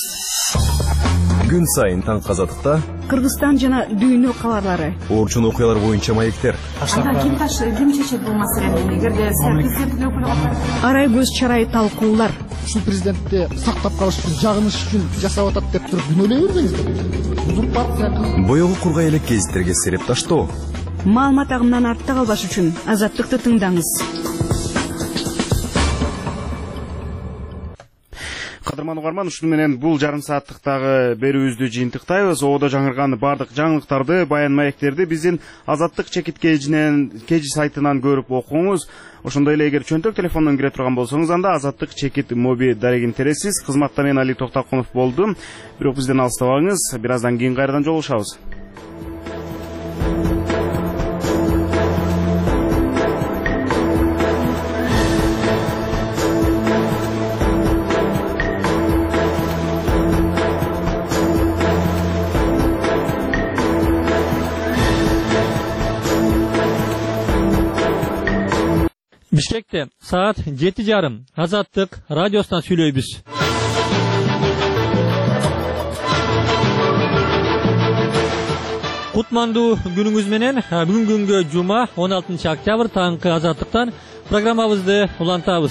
Күн сайын таң Азаттыкта Кыргызстан жана дүйнө кабарлары. Орчун окуялар боюнча маектер. Ким чечет бул маселени? Эгерде президенттин өкүлү арай көз чарай талкуулар. Ушул президентти сактап калыш үчүн, жагыныш үчүн жасап атат деп туруп күнөөлөй бербеңиздер. Узурпация. Боёгу кургай элек гезиттерге сереп таштоо. Маалымат агымынан артта калбаш үчүн Азаттыкты тыңдаңыз. Кадырман угарман, ушуну менен бул жарым сааттыктагы берүүбүздү жыйынтыктайбыз. Ободо жаңырган бардык жаңылыктарды, баян маектерди биздин Азаттык чекит кежи сайтынан көрүп окуңуз. Ошондой эле эгер чөнтөк телефондон кире турган болсоңуз, анда Азаттык чекит моби дарегин тересиз. Кызматта мен Али Токтакунов болдум. Бирок бизден алыстабаңыз. Бир аздан кийин кайрадан жолугушабыз. Бишкекте саат 7:30 Азаттык радиосунан сүйлөйбүз. Кутмандуу күнүңүз менен бүгүнкү күнгө жума 16 октябрь таңкы Азаттыктан программабызды улантабыз.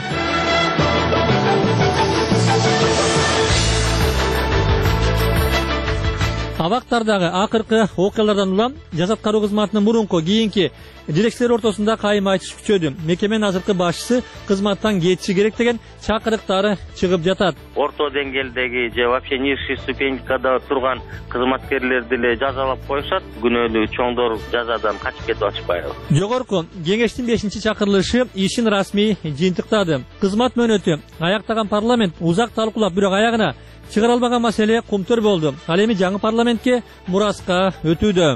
Абактардагы акыркы окуялардан улам жаз аткаруу кызматынын мурунку кийинки дирекциялар ортосунда кайым айтыш күчөдү. Мекеменин азыркы башчысы кызматтан кетиши керек деген чакырыктары чыгып жатат. Орто деңгээлдеги же вообще низший ступенькада турган кызматкерлерди эле жазалап коюшат. Күнөөлүү чоңдор жазадан качып кетип атышпайбы? Жогорку кеңештин 5-чакырылышы ишин расмий жыйынтыктады. Кызмат мөөнөтү аяктаган парламент узак талкуулап, бирок аягына чыгара албаган маселе кумтөр болду. Ал эми жаңы парламентке мураска өтүүдө.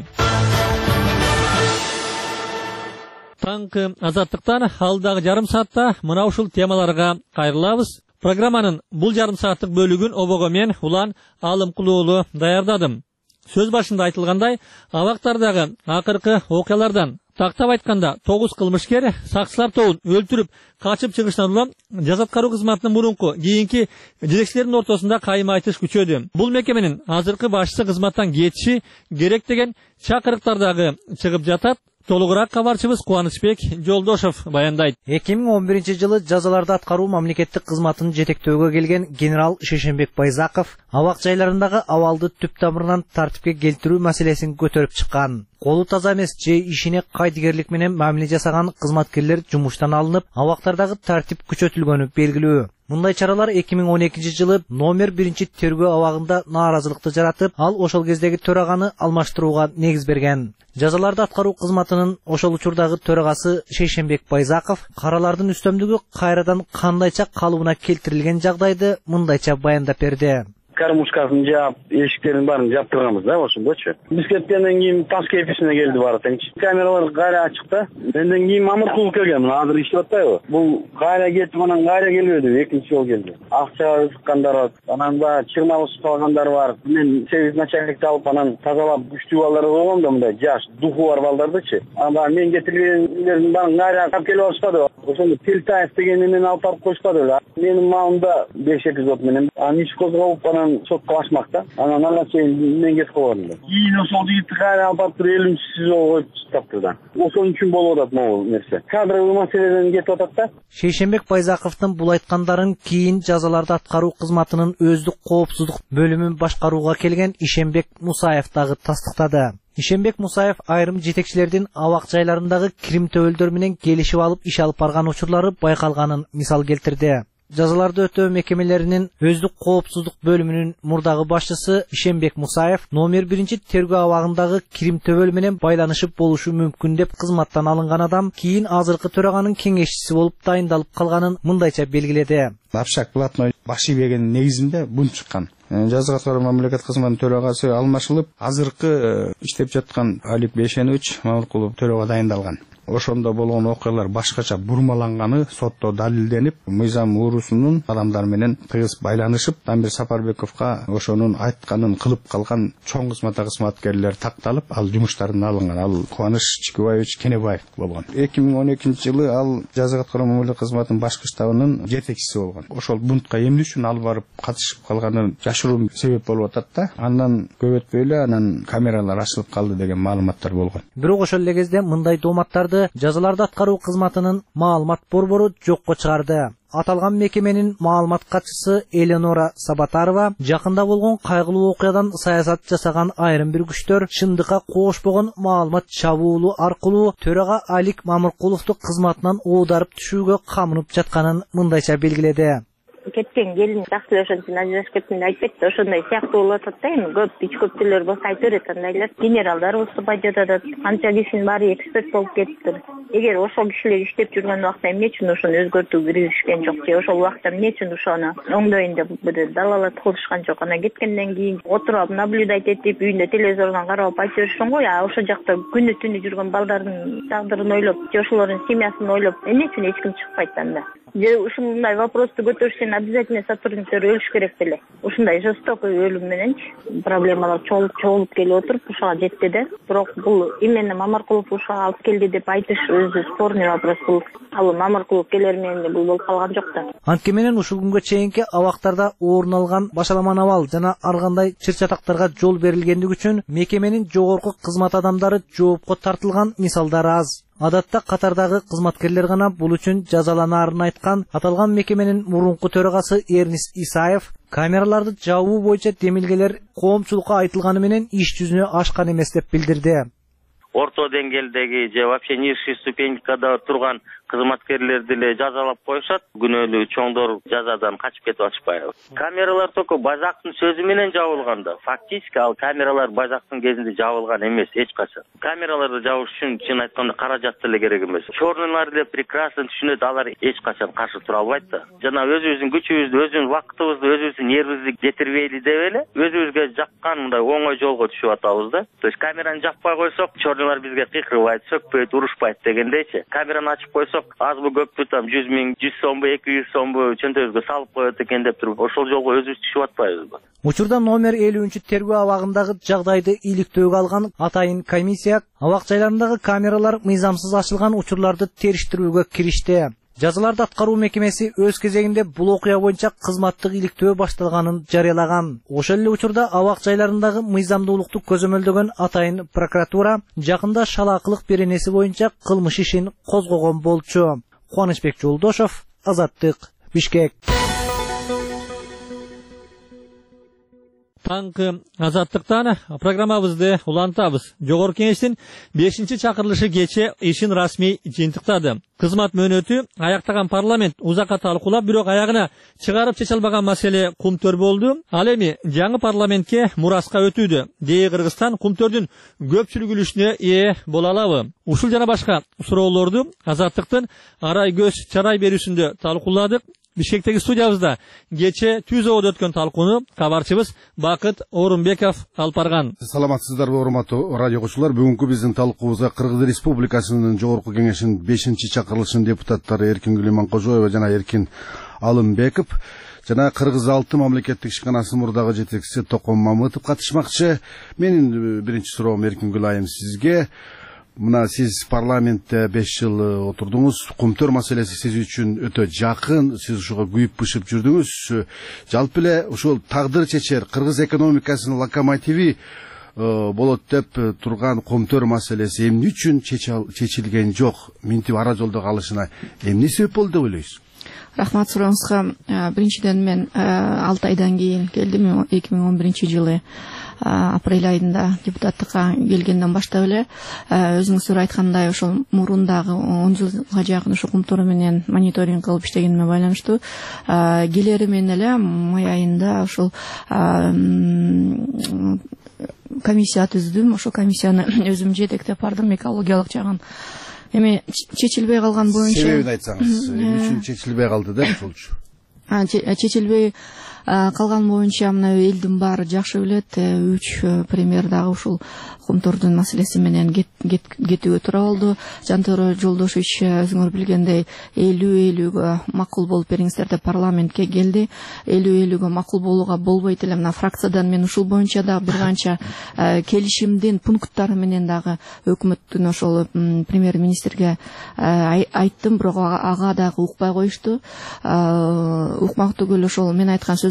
Таңкы Азаттыктан алдагы жарым саатта мына ушул темаларга кайрылабыз. Программанын бул жарым сааттык бөлүгүн обого мен Улан Алымкулуулу даярдадым. Сөз башында айтылгандай, абактардагы акыркы окуялардан тактап айтканда 9 кылмышкер сакчылар тобун өлтүрүп качып чыгышынан улам жаз аткаруу кызматынын мурунку кийинки дирекциялардын ортосунда кайым айтыш күчөдү. Бул мекеменин азыркы башчысы кызматтан кетиши керек деген чакырыктар дагы чыгып жатат. Толугураак кабарчыбыз Кубанычбек Жолдошов баяндайт. 2011-жылы жазаларды аткаруу мамлекеттик кызматын жетектөөгө келген генерал Шейшенбек Байзаков абак жайларындагы абалды түп тамырынан тартипке келтирүү маселесин көтөрүп чыккан. Колу таза эмес же ишине кайдыгерлик менен мамиле жасаган кызматкерлер жумуштан алынып, абактардагы тартип күчөтүлгөнү белгилүү. Мындай чаралар 2012-жылы номер 1 тергөө абагында нааразылыкты жаратып, ал ошол кездеги төраганы алмаштырууга негиз берген. Жазаларды аткаруу кызматынын ошол учурдагы төрагасы Шейшенбек Байзаков каралардын үстөмдүгү кайрадан кандайча калыбына келтирилген жагдайды мындайча баяндап берди. Кормушкасын жаап, эшиктерин баарын жаптырганбыз да, ошондочу. Биз кеткенден кийин таш кеписине келди баары тең. Камералар кайра ачыкта. Менден кийин Мамыркулов келген, азыр иштеп атпайбы? Бул кайра кетип анан кайра келбеди, экинчи жол келди. Акча ыккандар бар, анан да чырмалышып калгандар бар. Мен сегиз начальникти алып анан тазалап күчтүү балдар койгом да, мындай жаш, духу бар балдардычы. Анан мен кетиргендердин баарын кайра алып келип алышпады. Ошондо Телтаев дегенди мени алып барып коюшпады эле. Менин маалымда 5 эпизод менен иш козголуп анан сотко башмакта. Анан ага чейин мен кетип калгам. Кийин ошол жигитти кайра алып барып 50-чи жол коюп таптыр да. Ошон үчүн болуп атат могул нерсе. Кадровый маселеден кетип атат да. Шейшенбек Байзаковдун бул айткандарын кийин жазаларды аткаруу кызматынын өздүк коопсуздук бөлүмүн башкарууга келген Ишенбек Мусаев дагы тастыктады. Ишенбек Мусаев айрым жетекчилердин абак жайларындагы кирим төбөлдөр менен келишип алып иш алып барган учурлары байкалганын мисал келтирди. Жазаларды өтөө мекемелеринин өздүк коопсуздук бөлүмүнүн мурдагы башчысы Ишенбек Мусаев номер 1 тергөө абагындагы кирим төбөл менен байланышып болушу мүмкүн деп кызматтан алынган адам кийин азыркы төраганын кеңешчиси болуп дайындалып калганын мындайча белгиледи. Абшак блатной Башибегенин негизинде бунт чыккан. Жаза аткаруу мамлекеттик кызматынын төрагасы алмашылып, азыркы иштеп жаткан Алик Бейшенович Мамыркулов төрага дайындалган. Ошондо болгон окуялар башкача бурмаланганы сотто далилденип, мыйзам уурусунун адамдар менен тыгыз байланышып, Дамир Сапарбековго ошонун айтканын кылып калган чоң кызматкерлер такталып, ал жумуштардан алынган. Ал Кубаныч Чикибаевич Кенебаев болгон. 2012-жылы ал жаза аткаруу мамлекеттик кызматынын башкы штабынын жетекчиси болгон. Ошол бунтка эмне үчүн алып барып катышып калганын жашыруу себеп болуп атат да. Андан көп өтпөй эле анан камералар ачылып калды деген маалыматтар болгон. Бирок ошол эле кезде мындай дооматтарды жазаларды аткаруу кызматынын маалымат борбору жокко чыгарды. Аталган мекеменин маалымат катчысы Эленора Сабатарова жакында болгон кайгылуу окуядан саясат жасаган айрым бир күчтөр чындыкка коошпогон маалымат чабуулу аркылуу төрага Алик Мамыркуловду кызматынан оодарып түшүүгө камынып жатканын мындайча белгиледи. кеткен келин жакшы эле ошентип ажырашып кеттим деп айтпайт да, ошондой сыяктуу болуп атат да. Эми көптүлөр болсо айта берет андайлар. Генералдар выступать этип атат, канча кишинин баары эксперт болуп кетиптир. Эгер ошол кишилер иштеп жүргөн убакта эмне үчүн ошону өзгөртүүгө киришкен жок же ошол убакта эмне үчүн ошону оңдойн деп далалат кылышкан жок. Анан кеткенден кийин отуруп наблюдать этип үйүндө телевизордон карап айта беришкен го. А ошол жакта күнү түнү жүргөн балдардын тагдырын ойлоп, же ошолордун семьясын ойлоп, эмне үчүн эч ким чыкпайт анда? Же ушундай вопросту көтөрүшүн обязательно сотрудниктер өлүш керек беле. Ушундай жестокий өлүм мененчи проблемалар чогулуп келип отуруп ушуга жетти да. Бирок бул именно Мамаркулов ушуга алып келди деп айтыш өзү спорный вопрос. Бул ал Мамаркулов келер менен бул болуп калган жок да. Антке менен ушул күнгө чейинки абактарда орун алган башаламан абал жана ар кандай чыр-чатактарга жол берилгендиги үчүн мекеменин жогорку кызмат адамдары жоопко тартылган мисалдар аз. Адатта катардагы кызматкерлер гана бул үчүн жазаланаарын айткан аталган мекеменин мурунку төрагасы Эрнис Исаев камераларды жабуу боюнча демилгелер коомчулукка айтылганы менен иш жүзүнө ашкан эмес деп билдирди. Орто деңгээлдеги же вообще низший ступенькада турган кызматкерлерди эле жазалап коюшат. Күнөөлүү чоңдор жазадан качып кетип атышпайбы? Камералар только Бажактын сөзү менен жабылган да. Фактически ал камералар Бажактын кезинде жабылган эмес эч качан. Камераларды жабыш үчүн чын айтканда каражат деле керек эмес. Черныйлар деле прекрасно түшүнөт, алар эч качан каршы тура албайт да. Жана өзүбүздүн күчүбүздү, өзүбүздүн вакытыбызды, өзүбүздүн нервибизди жетирбейли деп эле өзүбүзгө жаккан мындай оңой жолго түшүп атабыз да. То есть камераны жаппай койсок, черныйлар бизге кыйкырбайт, сөкпөйт, урушпайт дегендейчи. Камераны ачып койсок, азбы көппү там 100 миң, 100 сомбу, 200 сомбу чөнтөбүзгө салып коет экен деп туруп ошол жолго өзүбүз түшүп атпайбызбы? Учурда номер 50-тергөө абагындагы жагдайды иликтөөгө алган атайын комиссия абак жайларындагы камералар мыйзамсыз ачылган учурларды териштирүүгө киришти. Жазаларды аткаруу мекемеси өз кезегинде бул окуя боюнча кызматтык иликтөө башталганын жарыялаган. Ошол эле учурда абак жайларындагы мыйзамдуулукту көзөмөлдөгөн атайын прокуратура жакында шалаакылык беренеси боюнча кылмыш ишин козгогон болчу. Кубанычбек Жолдошов, Азаттык, Бишкек. Таңкы Азаттыктан программабызды улантабыз. Жогорку кеңештин 5-чакырылышы кече ишин расмий жыйынтыктады. Кызмат мөөнөтү аяктаган парламент узакка талкуулап, бирок аягына чыгарып чече албаган маселе кумтөр болду. Ал эми жаңы парламентке мураска өтүүдө. Дээ Кыргызстан кумтөрдүн көпчүлүк үлүшүнө ээ боло алабы? Ушул жана башка суроолорду Азаттыктын арай көз чарай берүүсүндө талкууладык. Бишкектеги студиябызда кече түз ободо өткөн талкууну кабарчыбыз Бакыт Орунбеков алып барган. Саламатсыздарбы, урматтуу радио окуучулар. Бүгүнкү биздин талкуубузга Кыргыз Республикасынын жогорку кеңешинин 5-чакырылышынын депутаттары Эркингүл Иманкожоева жана Эркин Алымбеков жана Кыргыз Алты мамлекеттик ишканасынын мурдагы жетекчиси Токон Мамытов катышмакчы. Менин биринчи суроом Эркингүл айым сизге. Мына сиз парламентте 5 жыл отурдуңуз, кумтөр маселеси сиз үчүн өтө жакын, сиз ушуга күйүп бышып жүрдүңүз. Жалпы эле ушул тагдыр чечер кыргыз экономикасынын локомотиви болот деп турган кумтөр маселеси эмне үчүн чечилген жок? Минтип ара жолдо калышына эмне себеп болду деп ойлойсуз? Рахмат сурооңузга. Биринчиден мен 6 айдан кийин келдим, 2011-жылы апрель айында депутаттыкка келгенден баштап эле өзүңүздөр айткандай ошол мурундагы 10 жылга жакын ошо кумтөр менен мониторинг кылып иштегениме байланыштуу келери менен эле май айында ошол комиссия түздүм. Ошол комиссияны өзүм жетектеп бардым, экологиялык жагын эми чечилбей калган боюнча. Себебин айтсаңыз, эмне үчүн чечилбей калды деп ошолчу? Чечилбей калган боюнча мына элдин баары жакшы билет, 3 премьер дагы ушул кумтөрдүн маселеси менен кетүүгө туура болду. Жантөре Жолдошевич өзүңөр билгендей 50-50-гө макул болуп бериңиздер деп парламентке келди. 50-50-гө макул болууга болбойт эле. Мына фракциядан мен ушул боюнча дагы бир канча келишимдин пункттары менен дагы өкмөттүн ошол премьер-министрге айттым, бирок ага дагы укпай коюшту. Укмак түгүл ошол мен айткан сөз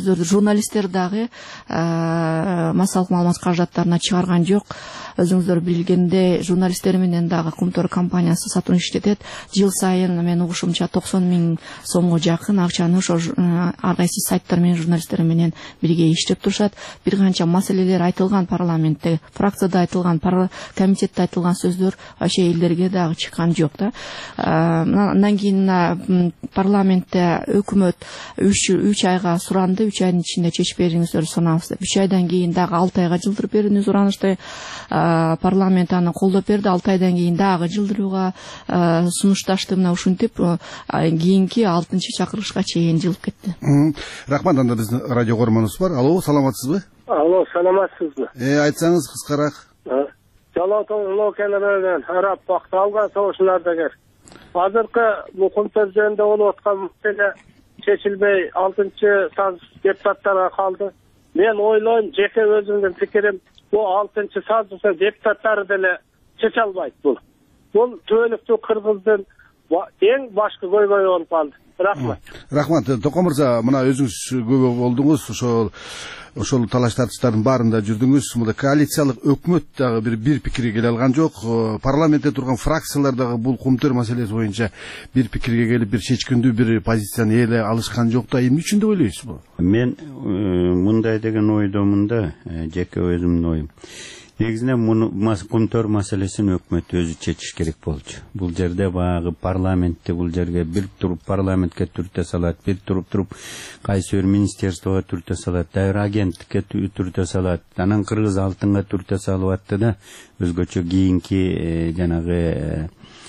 өздөрү журналисттер дагы массалык маалымат каражаттарына чыгарган жок. Өзүңүздөр билгендей, журналисттер менен дагы Кумтөр компаниясы сотрудничать этет. Жыл сайын мен угушумча 90 000 сомго жакын акчаны ошо ар кайсы сайттар менен журналисттер менен бирге иштеп турушат. Бир канча маселелер айтылган парламентте, фракцияда айтылган, комитетте айтылган сөздөр вообще элдерге дагы чыккан жок да. Андан кийин парламентте өкмөт 3 айга суранды, 3 айдын ичинде чечип бериңиздер суранабыз деп. 3 айдан кийин дагы 6 айга жылдырып берүүнү суранышты. Парламент аны колдоп берди. 6 айдан кийин дагы жылдырууга сунушташты. Мына ушинтип кийинки 6-чы чакырылышка чейин жылып кетти. Рахмат. Анда биздин радио көрмөнүбүз бар. Алло, саламатсызбы? Алло, саламатсызбы? Айтсаңыз кыскараак. Жалатоо кенерден арап бакты алган согушуулардагер. Азыркы бул Кумтөр жөнүндө болуп аткан маселе чечилбей 6-чы саз депутаттарга калды. Мен ойлойм, жеке өзүмдүн пикирим, bu 6-чы сазысы депутаттары деле чече албайт бул. Бул түбөлүктүү кыргыздын эң башкы көйгөйү болуп калды. Рахмат. Рахмат. Токо мырза, мына өзүңүз көбө болдуңуз, ошол талаш тартыштардын баарында жүрдүңүз. Мында коалициялык өкмөт дагы бир пикирге келе алган жок. Парламентте турган фракциялар дагы бул Кумтөр маселеси боюнча бир пикирге келип, бир чечкиндүү бир позицияны эле алышкан жок да. Эмне үчүн деп ойлойсуз бу? Мен мындай деген ойдомун да, жеке өзүмдүн оюм. Негизинен муну Кумтөр маселесин өкмөт өзү чечиш керек болчу. Бул жерде багы парламентте бул жерге бир туруп парламентке түртө салат, бир туруп кайсы бир министерствого түртө салат, дайыр агенттикке түртө салат, анан кыргыз алтынга түртө салып атты да, өзгөчө кийинки жанагы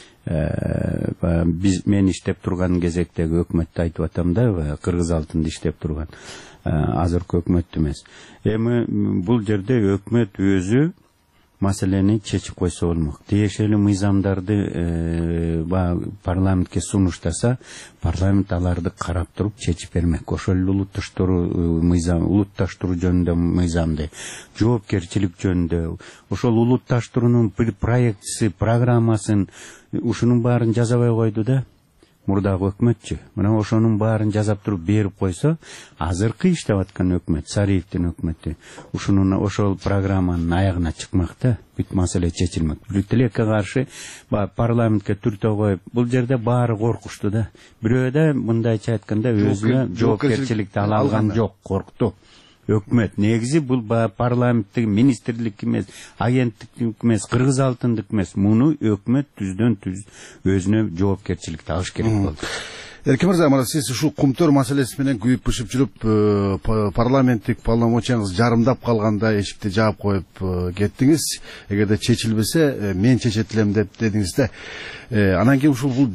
мен иштеп турган кезектеги өкмөттү айтып атам да, кыргыз алтынды иштеп турган азыркы өкмөттү эмес. Эми бул жерде өкмөт өзү маселени чечип койсо болмок. Тиешелүү мыйзамдарды парламентке сунуштаса, парламент аларды карап туруп чечип бермек. Ошол эле улутташтыруу жөнүндө мыйзамды, жоопкерчилик жөнүндө, ошол улутташтыруунун бир проектиси, программасын, ушунун баарын жазабай койду да. Мурдагы өкмөтчү. Мына ошонун баарын жазап туруп берип койсо, азыркы иштеп аткан өкмөт, Сариевдин өкмөтү, ошол программанын аягына чыкмак да, бүт маселе чечилмек. Тилекке каршы парламентке түртө коюп, бул жерде баары коркушту да. Бирөө да мындайча айтканда өзүнө жоопкерчиликти ала алган жок, коркту. Өкмөт негизи бул парламенттик министрлик эмес, агенттик эмес, кыргыз алтындык эмес, муну өкмөт түздөн түз өзүнө жоопкерчиликти алыш керек болду. Эркин мырза, мына сиз ушул Кумтөр маселеси менен күйүп-пышып жүрүп, парламенттик полномочияңыз жарымдап калганда эшикти жаап коюп кеттиңиз. Эгерде чечилбесе, мен чечет элем деп дедиңиз да. Анан кийин ушул бул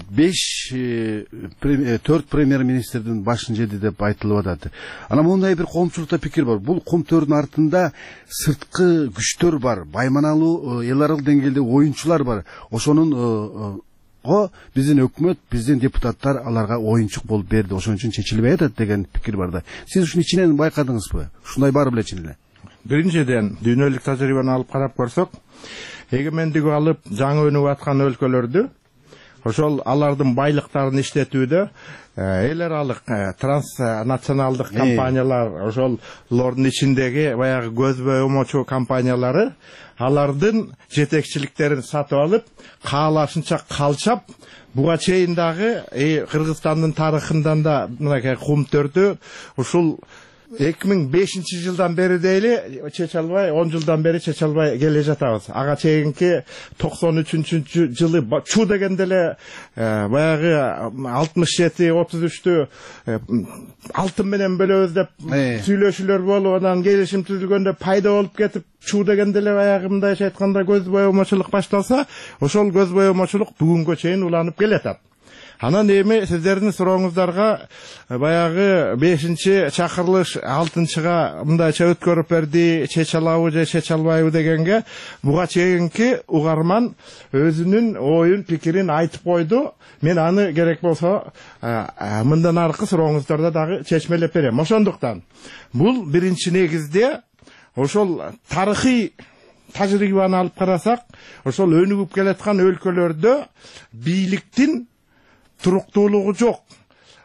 4 премьер-министрдин башын жеди деп айтылып атат. Анан мындай бир коомчулукта пикир бар. Бул Кумтөрдүн артында сырткы күчтөр бар, байманалуу эл аралык деңгээлде оюнчулар бар. Ошонун биздин өкмөт, биздин депутаттар аларга оюнчук болуп берди, ошон үчүн чечилбей атат деген пикир бар да. Сиз ушун ичинен байкадыңызбы? Ушундай бар белечи эле. Биринчиден, дүйнөлүк тажрыйбаны алып карап көрсөк, эгемендиги алып жаңы өнүгүп аткан өлкөлөрдү, ошол алардын байлыктарын иштетүүдө эл аралык транснационалдык компаниялар, ошолордун ичиндеги баягы көз боомочу компаниялары алардын жетекчиликтерин сатып алып, каалашынча калчап, буга чейин дагы Кыргызстандын тарыхындан да мынакей Кумтөрдү ушул 2005 жылдан бери дейли чече албай, 10 жылдан бери чече албай келе жатабыз. Ага чейинки 93-жылы чу дегенде эле баягы 67-33-тү алтын менен бөлөбүз деп сүйлөшүүлөр болуп, анан келишим түзүлгөндө пайда болуп кетип, чу дегенде эле баягы мындайча айтканда көз боомочулук башталса, ошол көз боомочулук бүгүнгө чейин уланып келатат. Анан эми сиздердин сурооңуздарга баягы 5-чи чакырылыш 6-чыга мындайча өткөрүп берди, чече алабы же чече албайбы дегенге, буга чейинки угарман өзүнүн оюн, пикирин айтып койду. Мен аны керек болсо мындан аркы сурооңуздарда дагы чечмелеп берем. Ошондуктан бул биринчи негизде ошол тарыхый тажрыйбаны алып карасак, ошол өнүгүп келаткан өлкөлөрдө бийликтин туруктуулугу жок.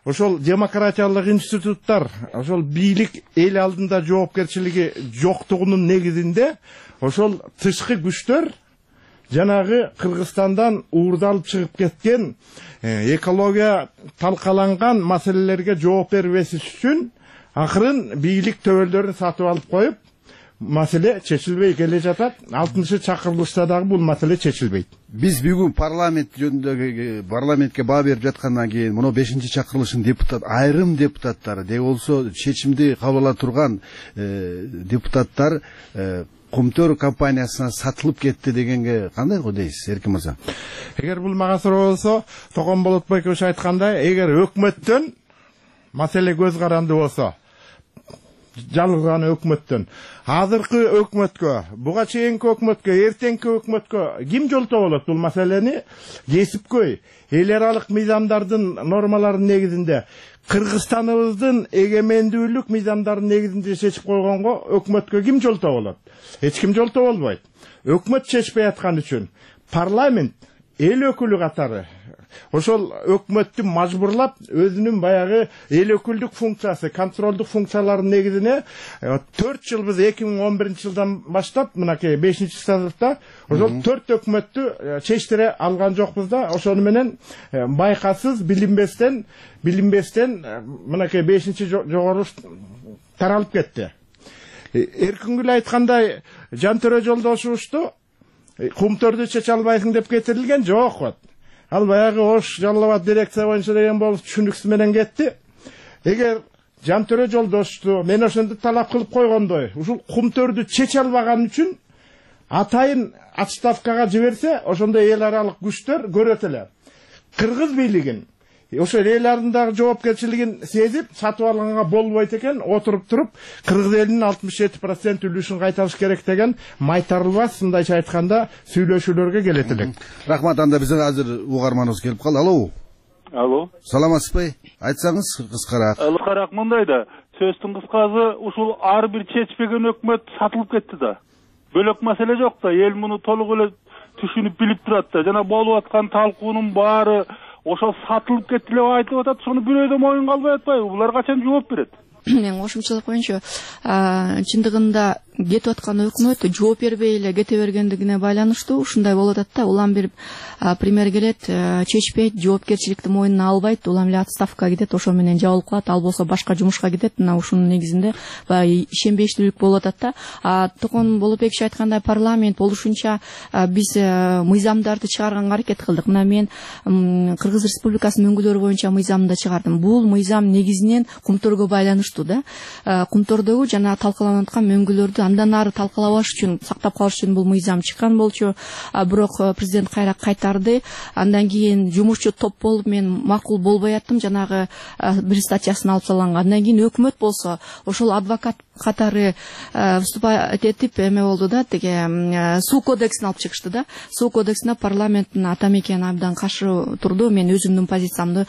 ошол демократиялык институттар, ошол бийлик эл алдында жоопкерчилиги жоктугунун негизинде ошол тышкы күчтөр жанагы Кыргызстандан уурдалып чыгып кеткен экология талкаланган маселелерге жооп бербеш үчүн акырын бийлик төбөлдөрүн сатып алып коюп, маселе чечилбей келе жатат. 60 чакырылышта дагы бул маселе чечилбейт. Биз бүгүн парламент жөнүндөгү парламентке баа берип жаткандан кийин мына 5-чакырылыштын айрым депутаттары де болсо чечимди кабыл ала турган депутаттар Кумтөр компаниясына сатылып кетти дегенге кандай дейсиз, Эркин мырза? Эгер бул мага суроо болсо, Токон Болотбекович айткандай, эгер өкмөттөн маселе көз каранды болсо, жалган өкмөттөн, азыркы өкмөткө, буга чейинки өкмөткө, эртеңки өкмөткө ким жолто болот бул маселени? Кесипкөй, эл аралык мыйзамдардын нормаларынын негизинде, Кыргызстаныбыздын эгемендүүлүк мыйзамдарынын негизинде чечип койгонго өкмөткө ким жолто болот? Эч ким жолто болбойт. Өкмөт чечпей аткан үчүн парламент эл өкүлү катары ошол өкмөттү мажбурлап өзүнүн баягы эл өкүлдүк функциясы, контролдук функцияларынын негизине 4 жыл биз 2011 жылдан баштап мынакей 5-созывда ошол 4 өкмөттү чечтире алган жокпуз да, ошону менен байкасыз билинбестен мынакей 5-жогору таралып кетти. Эркингүл айткандай, Жантөрө Жолдошовичту Кумтөрдү чече албайсың деп кетирилген жок. Ал баягы Ош Жалал Абад дирекция боюнча деген болуп түшүнүксүз менен кетти. Эгер Жантөрө Жолдошовичту мен ошондо талап кылып койгондой, ушул Кумтөрдү чече албаган үчүн атайын отставкага жиберсе, ошондо эл аралык күчтөр көрөт эле. Кыргыз бийлигин ошо эл арасындагы жоопкерчилигин сезип, сатып алганга болбойт экен, отуруп туруп, Кыргыз элинин 67% үлүшүн кайтарыш керек деген майтарылбас, мындайча айтканда, сүйлөшүүлөргө келет элек. Рахмат, анда бизге азыр угарманыбыз келип калды. Алло. Алло. Саламатсызбы? Айтсаңыз кыскараак. Кыскараак мындай да, сөздүн кыскасы, ушул ар бир чечпеген өкмөт сатылып кетти да. Бөлөк маселе жок да, эл муну толук эле түшүнүп билип турат да. Жана болуп аткан талкуунун баары ошо сатылып кетти деп айтып атат, сону бирөө да моюнга албай атпайбы? Булар качан жооп берет? Мен кошумчалап коеюнчу, чындыгында кетип аткан өкмөт жооп бербей эле кете бергендигине байланыштуу ушундай болуп атат да. Улам бир пример келет, чечпейт, жоопкерчиликти мойнуна албайт, улам эле отставкага кетет, ошо менен жабылып калат, ал болсо башка жумушка кетет. Мына ушунун негизинде баягы ишенбештүүлүк болуп атат да. Токон Болотбекович айткандай, парламент болушунча биз мыйзамдарды чыгарганга аракет кылдык. Мына мен Кыргыз Республикасынын мөңгүлөрү боюнча мыйзамды чыгардым. Бул мыйзам негизинен Кумтөргө байланыштуу да. Кумтөрдөгү жана талкаланып аткан мөңгүлөрдү андан ары талкалабаш үчүн, сактап калыш үчүн бул мыйзам чыккан болчу. Бирок президент кайра кайтарды. Андан кийин жумушчу топ болуп мен макул болбой аттым, жанагы бир статьясын алып салганга. Андан кийин өкмөт болсо ошол адвокат катары выступать этип эме болду да, деге суу кодексин алып чыгышты да. Суу кодексине парламенттин атамекен абдан каршы турду. Мен өзүмдүн позициямды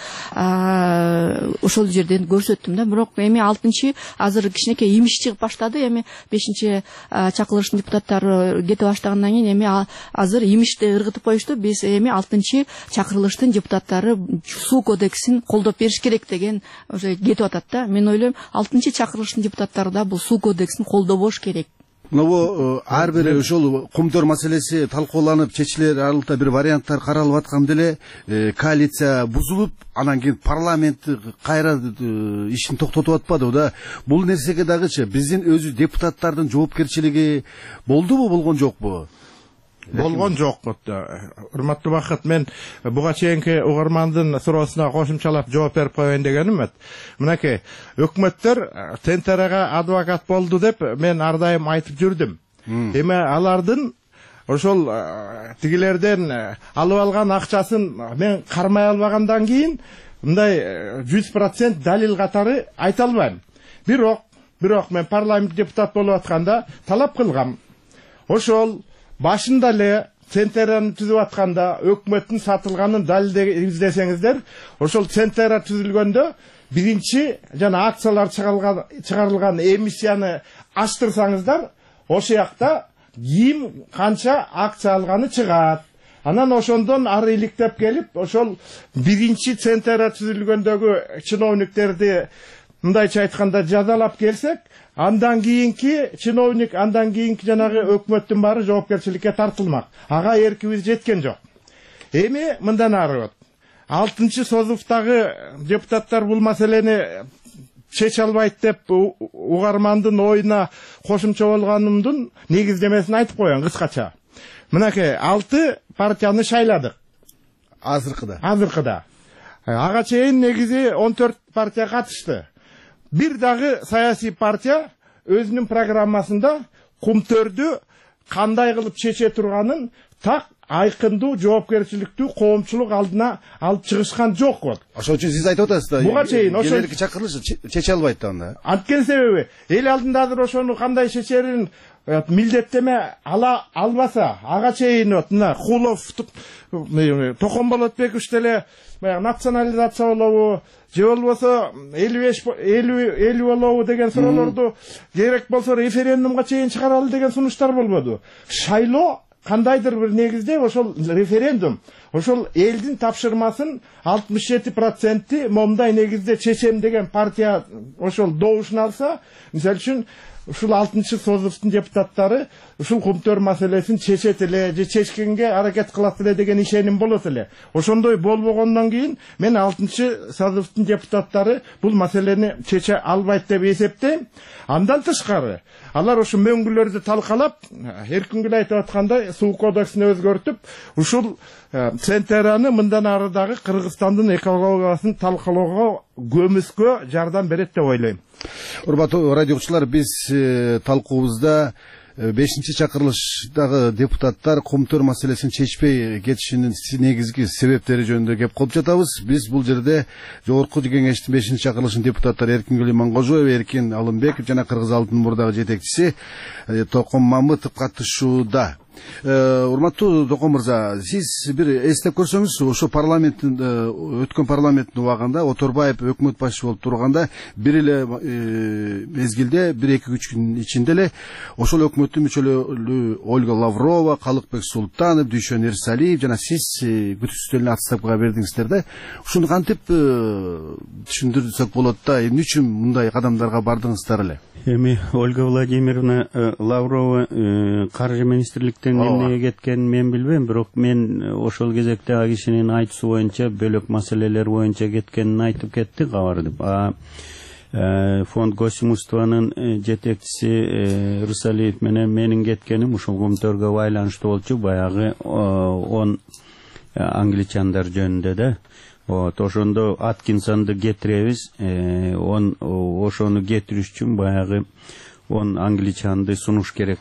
ошол жерден көрсөттүм да. Бирок эми 6-чы азыр кичинекей имиш чыгып баштады. Эми 5-чакырылыштын депутаттары кете баштагандан кийин эми азыр имишти ыргытып коюшту. Биз эми 6-чы чакырылыштын депутаттары суу кодексин колдоп бериш керек деген уже кетип атат да. Мен ойлойм, 6-чы чакырылыштын депутаттары да бул суу кодексин колдобош керек. Мына ар бир ошол Кумтөр маселеси талкууланып, чечилер аралыкта бир варианттар каралып атканда эле коалиция бузулуп, анан кийин парламент кайра ишин токтотуп атпадыбы да. Бул нерсеге дагычы биздин өзү депутаттардын жоопкерчилиги болдубу, болгон жокпу? Болгон жок. Урматтуу Бакыт, мен буга чейинки угармандын суроосуна кошумчалап жооп берип коеюн дегеним эт. Мынакей, өкмөттөр Тентерага адвокат болду деп мен ар дайым айтып жүрдүм. Эми алардын ошол тигилерден алып алган акчасын мен кармай албагандан кийин мындай 100% далил катары айта албайм. Бирок мен парламент депутат болуп атканда талап кылгам. Ошол башында эле Центераны түзүп атканда өкмөттүн сатылганын далилдеп издесеңиздер, ошол Центера түзүлгөндө биринчи жана акциялар чыгарылган эмиссияны ачтырсаңыздар, ошол жакта ким канча акция алганы чыгат. Анан ошондон ары иликтеп келип, ошол биринчи центра түзүлгөндөгү чиновниктерди мындайча айтканда жазалап келсек, андан кийинки чиновник, андан кийинки жанагы өкмөттүн баары жоопкерчиликке тартылмак. Ага эркибиз жеткен жок. Эми мындан ары 6-чы созуфтагы депутаттар бул маселени чече албайт деп угармандын оюна кошумча болгонумдун негиздемесин айтып коеюн кыскача. Мынакей 6 партияны шайладык. Азыркыда. Ага чейин негизи 14 партия катышты. Бир дагы саясий партия өзүнүн программасында кумтөрдү кандай кылып чече турганын так айкындуу жоопкерчиликтүү коомчулук алдына алып чыгышкан жок. Ошон үчүн сиз айтып атасыз да. Буга чейин ошо кенерки чакырылыш чече албайт да анда. Анткени себеби эл алдында азыр ошону кандай чечерин милдеттеме ала албаса, ага чейин мына Кулов, Токомболотбекович деле национализация болобу, же болбосо 50 болобу деген суроолорду керек болсо референдумга чейин чыгаралы деген сунуштар болбоду. Шайлоо кандайдыр бир негизде ошол референдум, ошол элдин тапшырмасын 67% момундай негизде чечем деген партия ошол добушун алса, мисалы үчүн ушул 6-чы созуфтун депутаттары ушул кумтөр маселесин чечет эле же чечкенге аракет кылат эле деген ишеним болот эле. Ошондой болбогондон кийин мен 6-чы созуфтун депутаттары бул маселени чече албайт деп эсептейм. Андан тышкары алар ошо мөңгүлөрдү талкалап, эркингүл айтып аткандай суу кодексин өзгөртүп, ушул центраны мындан ары дагы Кыргызстандын экологиясын талкалоого көмүскө жардам берет деп ойлойм. Урматтуу радио угуучулар, биз талкуубузда 5-чи чакырылыштагы депутаттар кумтөр маселесин чечпей кетишинин негизги себептери жөнүндө кеп кылып жатабыз. Биз бул жерде жогорку кеңештин 5-чи чакырылышынын депутаттары Эркингүл Иманкожоева, Эркин Алымбеков жана Кыргыз Алтын мурдагы жетекчиси Током Мамытов катышууда. Урматтуу Током мырза, сиз бир эстеп көрсөңүз, ошо парламенттин өткөн парламенттин убагында Оторбаев өкмөт башчы болуп турганда бир эле мезгилде 1-2 күн ичинде эле ошол өкмөттүн мүчөлөрү Ольга Лаврова, Калыкбек Султанов, Дүйшөн Эрсалиев жана сиз күтүүчүлөрүнө отставкага бердиңиздер да. Ушуну кантип түшүндүрсөк болот да, эмне үчүн мындай кадамдарга бардыңыздар эле? Эми Ольга Владимировна Лаврова каржы министрликтен эмнеге кеткенин мен билбейм, бирок мен ошол кезекте ал кишинин айтуусу боюнча бөлөк маселелер боюнча кеткенин айтып кетти кабардып. Фонд госимуществонун жетекчиси Рысалиев менен менин кеткеним ушул кумтөргө байланыштуу болчу, баягы 10 англичандар жөнүндө да. Ошондо Аткинсонду кетиребиз, ошону кетириш үчүн баягы 10 англичанды сунуш керек.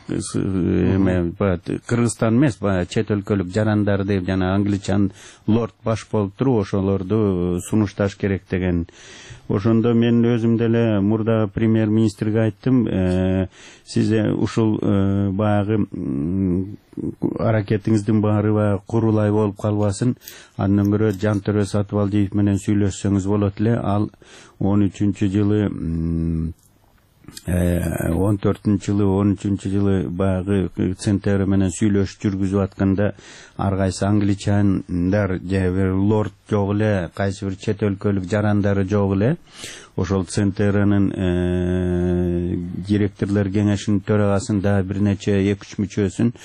Кыргызстан эмес, чет өлкөлүк жарандар деп жана англичан лорд баш болуп туруп ошолорду сунушташ керек деген. Ошондо мен өзүм деле мурда премьер-министрге айттым, сиз ушул баягы аракетиңиздин баары курулай болуп калбасын, андан көрө Жантөрө Сатыбалдиев менен сүйлөшсөңүз болот эле. Ал 13-жылы 13-жылы баягы центр менен сүйлөшүп жүргүзүп атканда ар кайсы англичандар же лорд жок эле, кайсы бир чет өлкөлүк жарандары жок эле. Ошол центрнын директорлор кеңешинин төрагасында бир нече 2-3 мүчөсүн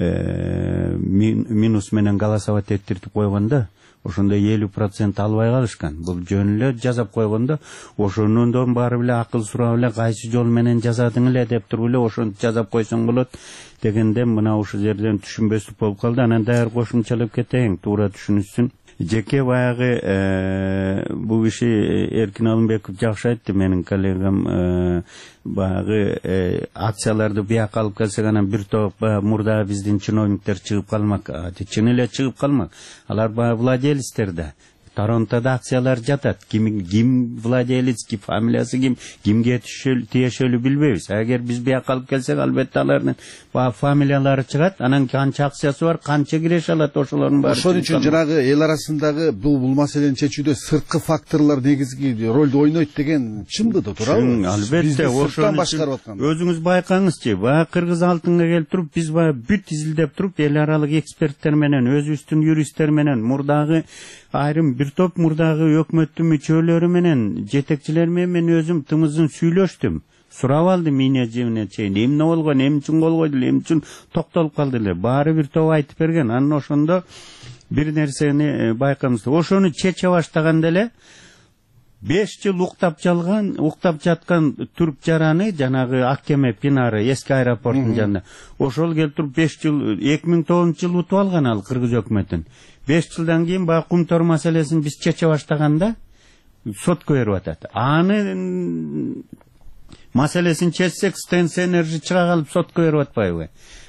минус менен голосовать эттиртип койгондо, ошондо 50% албай калышкан. Бул жөн эле жазап койгондо, ошондон баары эле акыл сурап эле кайсы жол менен жазадың эле деп туруп эле ошону жазап койсоң болот дегенде мына ушул жерден түшүнбөстүк болуп калды. Анан даяр кошумчалап кетейин, туура түшүнүшсүн. Жеке баягы бул киши Эркин Алымбеков жакшы айтты, менин коллегам, баягы акцияларды бияка алып келсек анан бир топ мурда биздин чиновниктер чыгып калмак. Чын эле чыгып калмак. Алар баягы владелецтер да. Торонтода акциялар жатат. Ким владелец, ким фамилиясы кимге тиешелүү билбейбиз. Эгер биз бияка алып келсек, албетте алардын фамилиялары чыгат. Анан канча акциясы бар, канча киреше алат, ошолордун баары. Ошон үчүн жанагы эл арасындагы бул маселени чечүүдө сырткы факторлор негизги ролду ойнойт деген чынбы да, туурабы? Албетте, ошон үчүн өзүңүз байкаңызчы, баягы Кыргыз алтынга келип туруп, биз баягы бүт изилдеп туруп, эл аралык эксперттер менен, өзүбүздүн юристтер менен, мурдагы айрым бир топ мурдагы өкмөттүн мүчөлөрү менен, жетекчилер менен мен өзүм тымызын сүйлөштүм. Сурап алдым ийне жемине чейин, эмне болгон, эмне үчүн кол койду, эмне үчүн токтолуп калды эле. Баары бир топ айтып берген. Анан ошондо бир нерсени байкамыз. Ошону чече баштаганда эле 5 жыл уктап жаткан түрк жараны, жанагы Аккеме Пинары, эски аэропорттун жанында. Ошол келип туруп 5 жыл 2009-жылы утуп алган ал Кыргыз өкмөтүн. 5 жылдан кийин баягы Кумтор маселесин биз чече баштаганда сотко берип атат. Аны маселесин чечсек, Stens Energy чыга калып сотко берип атпайбы?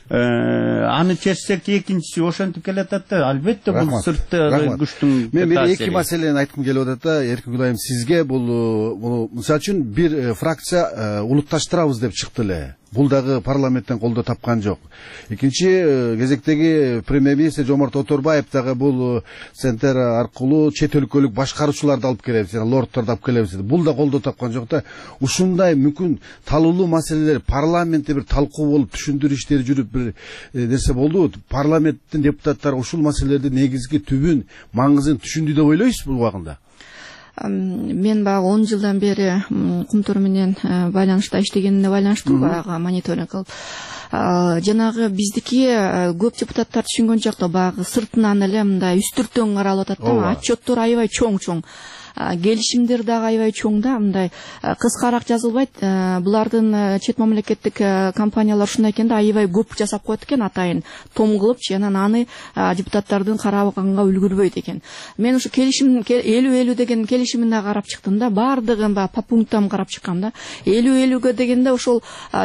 Аны чечсек экинчиси ошентип келатат да, албетте бул сырттагы күчтүн. Мен эки маселени айткым келип атат да, Эркин Кудайым, сизге бул мисалы үчүн бир фракция улутташтырабыз деп чыкты эле. Бул дагы парламенттен колдоо тапкан жок. Экинчи кезектеги премьер-министр Жомарт Оторбаев дагы бул центр аркылуу чет өлкөлүк башкаруучуларды алып келебиз, лордторду алып келебиз деди. Бул да колдоо тапкан жок да. Ушундай мүмкүн талуулуу маселелер парламентте бир талкуу болуп, түшүндүрүү иштери жүрүп бир нерсе болду. Парламенттин депутаттары ушул маселелердин негизги түбүн, маңызын түшүндү деп ойлойсузбу бул убагында? Мен баягы 10 жылдан бери Кумтор менен байланышта иштегенине байланыштуу баягы мониторинг кылып. Жанагы биздики көп депутаттар түшүнгөн жок да, баягы сыртынан эле мындай үстүртөн каралып атат да, отчеттор аябай чоң-чоң. Келишимдер дагы аябай чоң да, мындай кыскараак жазылбайт. Булардын чет мамлекеттик компаниялар ушундай экен да, аябай көп жасап коет экен, атайын том кылыпчы, анан аны депутаттардын карабаганга үлгүрбөйт экен. Мен ушу келишим 50-50 деген келишимине карап чыктым да, баардыгын по пунктам карап чыккам да. 50-50ге дегенде ошол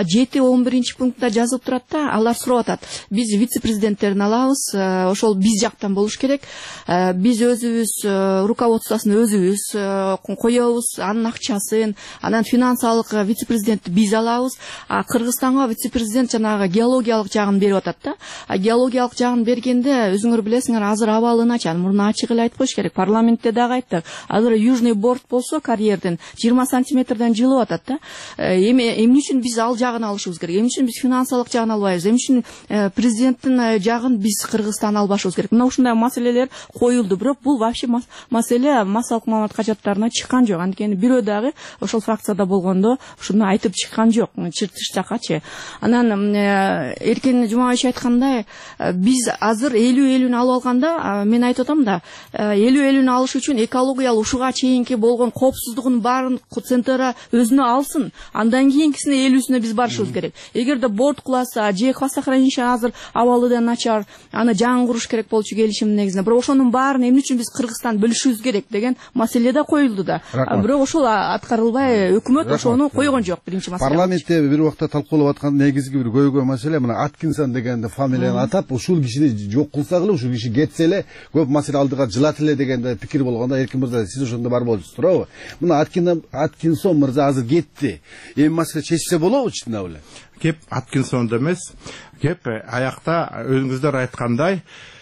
7-11 пунктта жазылып турат да, алар сурап атат. Биз вице-президенттерин алабыз, ошол биз жактан болуш керек. Биз өзүбүз руководствосын өзүбүз коебуз, анын акчасын, анан финансылык вице-президентти биз алабыз. Кыргызстанга вице-президент жанагы геологиялык жагын берип атат да. Геологиялык жагын бергенде өзүңөр билесиңер, азыр абалы начар, мурун ачык эле айтып коюш керек. Парламентте дагы айттык. Азыр южный борт болсо карьерден 20 сантиметрден жылып атат да. Эмне үчүн биз ал жагын алышыбыз керек? Эмне үчүн биз финансылык жагын албайбыз? Эмне үчүн президенттин жагын биз Кыргызстан албашыбыз керек? Мына ушундай маселелер коюлду, бирок бул вообще маселе массалык маалымат кажаттарына чыккан жок. Анткени бирөө дагы ошол фракцияда болгондо ушуну айтып чыккан жок, чыртыштакачы. Анан Эркин Жумабаевич айткандай, биз азыр 50-50 алып алганда, мен айтып атам да, 50-50 алыш үчүн экологиялык ушуга чейинки болгон коопсуздугун баарын центра өзүнө алсын. Андан кийинкисине 50-сүнө биз барышыбыз керек. Эгерде борт куласа, же хвостохранилище азыр абалы да начар, аны жаңы куруш керек болчу келишимдин негизинде. Бирок ошонун баарын эмне үчүн биз Кыргызстан бөлүшүбүз керек деген маселе да коюлду да. Бирок ошол аткарылбай, өкмөт ошону койгон жок. Биринчи маселе. Парламентте бир убакта талкуулап аткан негизги бир көйгөй маселе мына Аткинсон деген фамилияны атап, ушул кишини жок кылсак эле, ушул киши кетсе эле көп маселе алдыга жылат эле деген пикир болгондо, Эркин мырза, сиз ошондо бар болчусуз, туурабы? Мына Аткинсон мырза азыр кетти. Эми маселе чечсе болобу чындап эле? Кеп Аткинсондо эмес, кеп аякта өзүңүздөр айткандай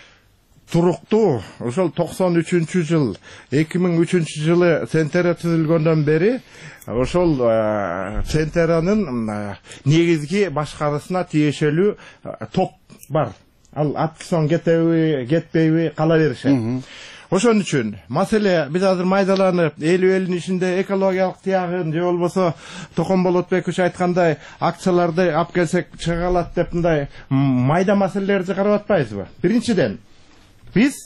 туруктуу ошол 93-жыл 2003-жылы Центера түзүлгөндөн бери ошол Центеранын негизги башкаруусуна тиешелүү топ бар. Ал Аткинсон кетеби, кетпейби кала беришет. Ошон үчүн маселе биз азыр майдаланып 50-50 ичинде экологиялык тиягын же болбосо Токон Болотбекович айткандай акцияларды алып келсек чыга калат деп мындай майда маселелерди карап атпайбызбы? Биринчиден, биз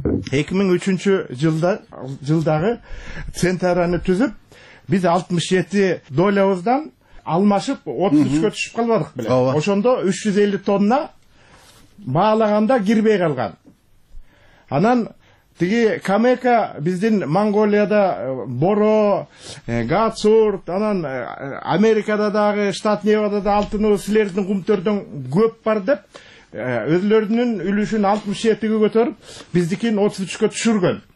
2003-жылдагы Центраны түзүп, биз 67 долябыздан алмашып 33-кө түшүп калбадык беле. Ошондо 350 тонна баалаганда кирбей калган. Анан тиги Камека биздин Монголияда боро, гацурт, анан Америкада дагы, штат Невадада алтыны силердин кумтөрдөн көп бар деп өзлөрүнүн үлүшүн 67-ге көтөрүп, биздикин 33-кө түшүргөн.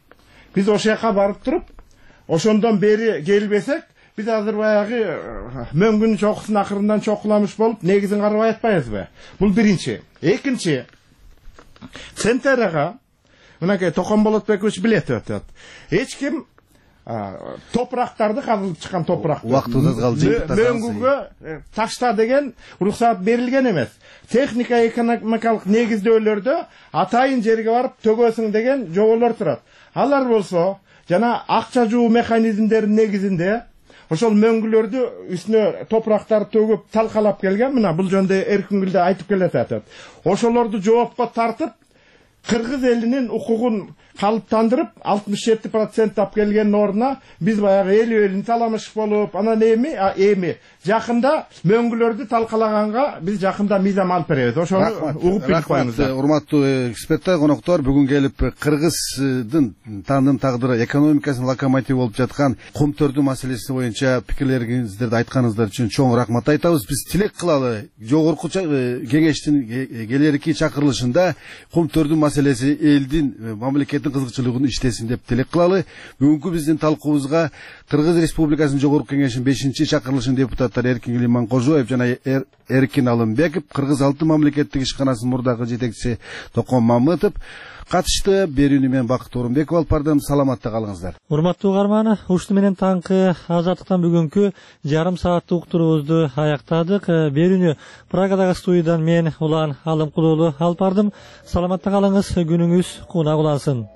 Биз ошол жака барып туруп, ошондон бери келбесек, биз азыр баягы мөңгүн чокусун акырындан чокуламыш болуп, негизин карабай атпайбызбы? Бул биринчи. Экинчи, Центерага, мынакей Токон Болотбекович билет өтөт. Эч ким топурактарды казылып чыккан топуракты мөңгүгө ташта деген уруксаат берилген эмес. Техника экономикалык негиздөөлөрдө атайын жерге барып төгөсүң деген жоболор турат. Алар болсо жана акча жуу механизмдеринин негизинде ошол мөңгүлөрдү үстүнө топурактарды төгүп талкалап келген. Мына бул жөнүндө Эркингүлдө айтып келатат. Ошолорду жоопко тартып, кыргыз элинин укугун калыптандырып 67% тап келгенин ордуна биз баягы элин таламыш болуп, анан эми жакында мөңгүлөрдү талкалаганга биз жакында мыйзам алып беребиз. Ошону угуп билип коюңуздар. Урматтуу эксперттер, коноктор, бүгүн келип кыргыздын тандын тагдыры, экономикасынын локомотиви болуп жаткан Кумтөрдү маселеси боюнча пикирлериңиздерди айтканыңыздар үчүн чоң рахмат айтабыз. Биз тилек кылалы, жогорку кеңештин келерки чакырылышында Кумтөрдү маселеси элдин мамлекеттин кызыкчылыгын иштесин деп тилек кылалы. Бүгүнкү биздин талкуубузга Кыргыз Республикасынын жогорку кеңешинин 5-чакырылышынын депутаттары Эркингүл Иманкожоев жана Эркин Алымбеков, Кыргыз Алтын мамлекеттик ишканасынын мурдагы жетекчиси Токон Мамытов катышты. Берүүнү мен Бакыт Орунбеков алып бардым. Саламатта калыңыздар. Урматтуу угарман, ушуну менен таңкы Азаттыктан бүгүнкү жарым сааттык уктуруубузду аяктадык. Берүүнү Прагадагы студиядан мен Улан Алымкулуулу алып бардым. Саламатта калыңыз, күнүңүз кунак улансын.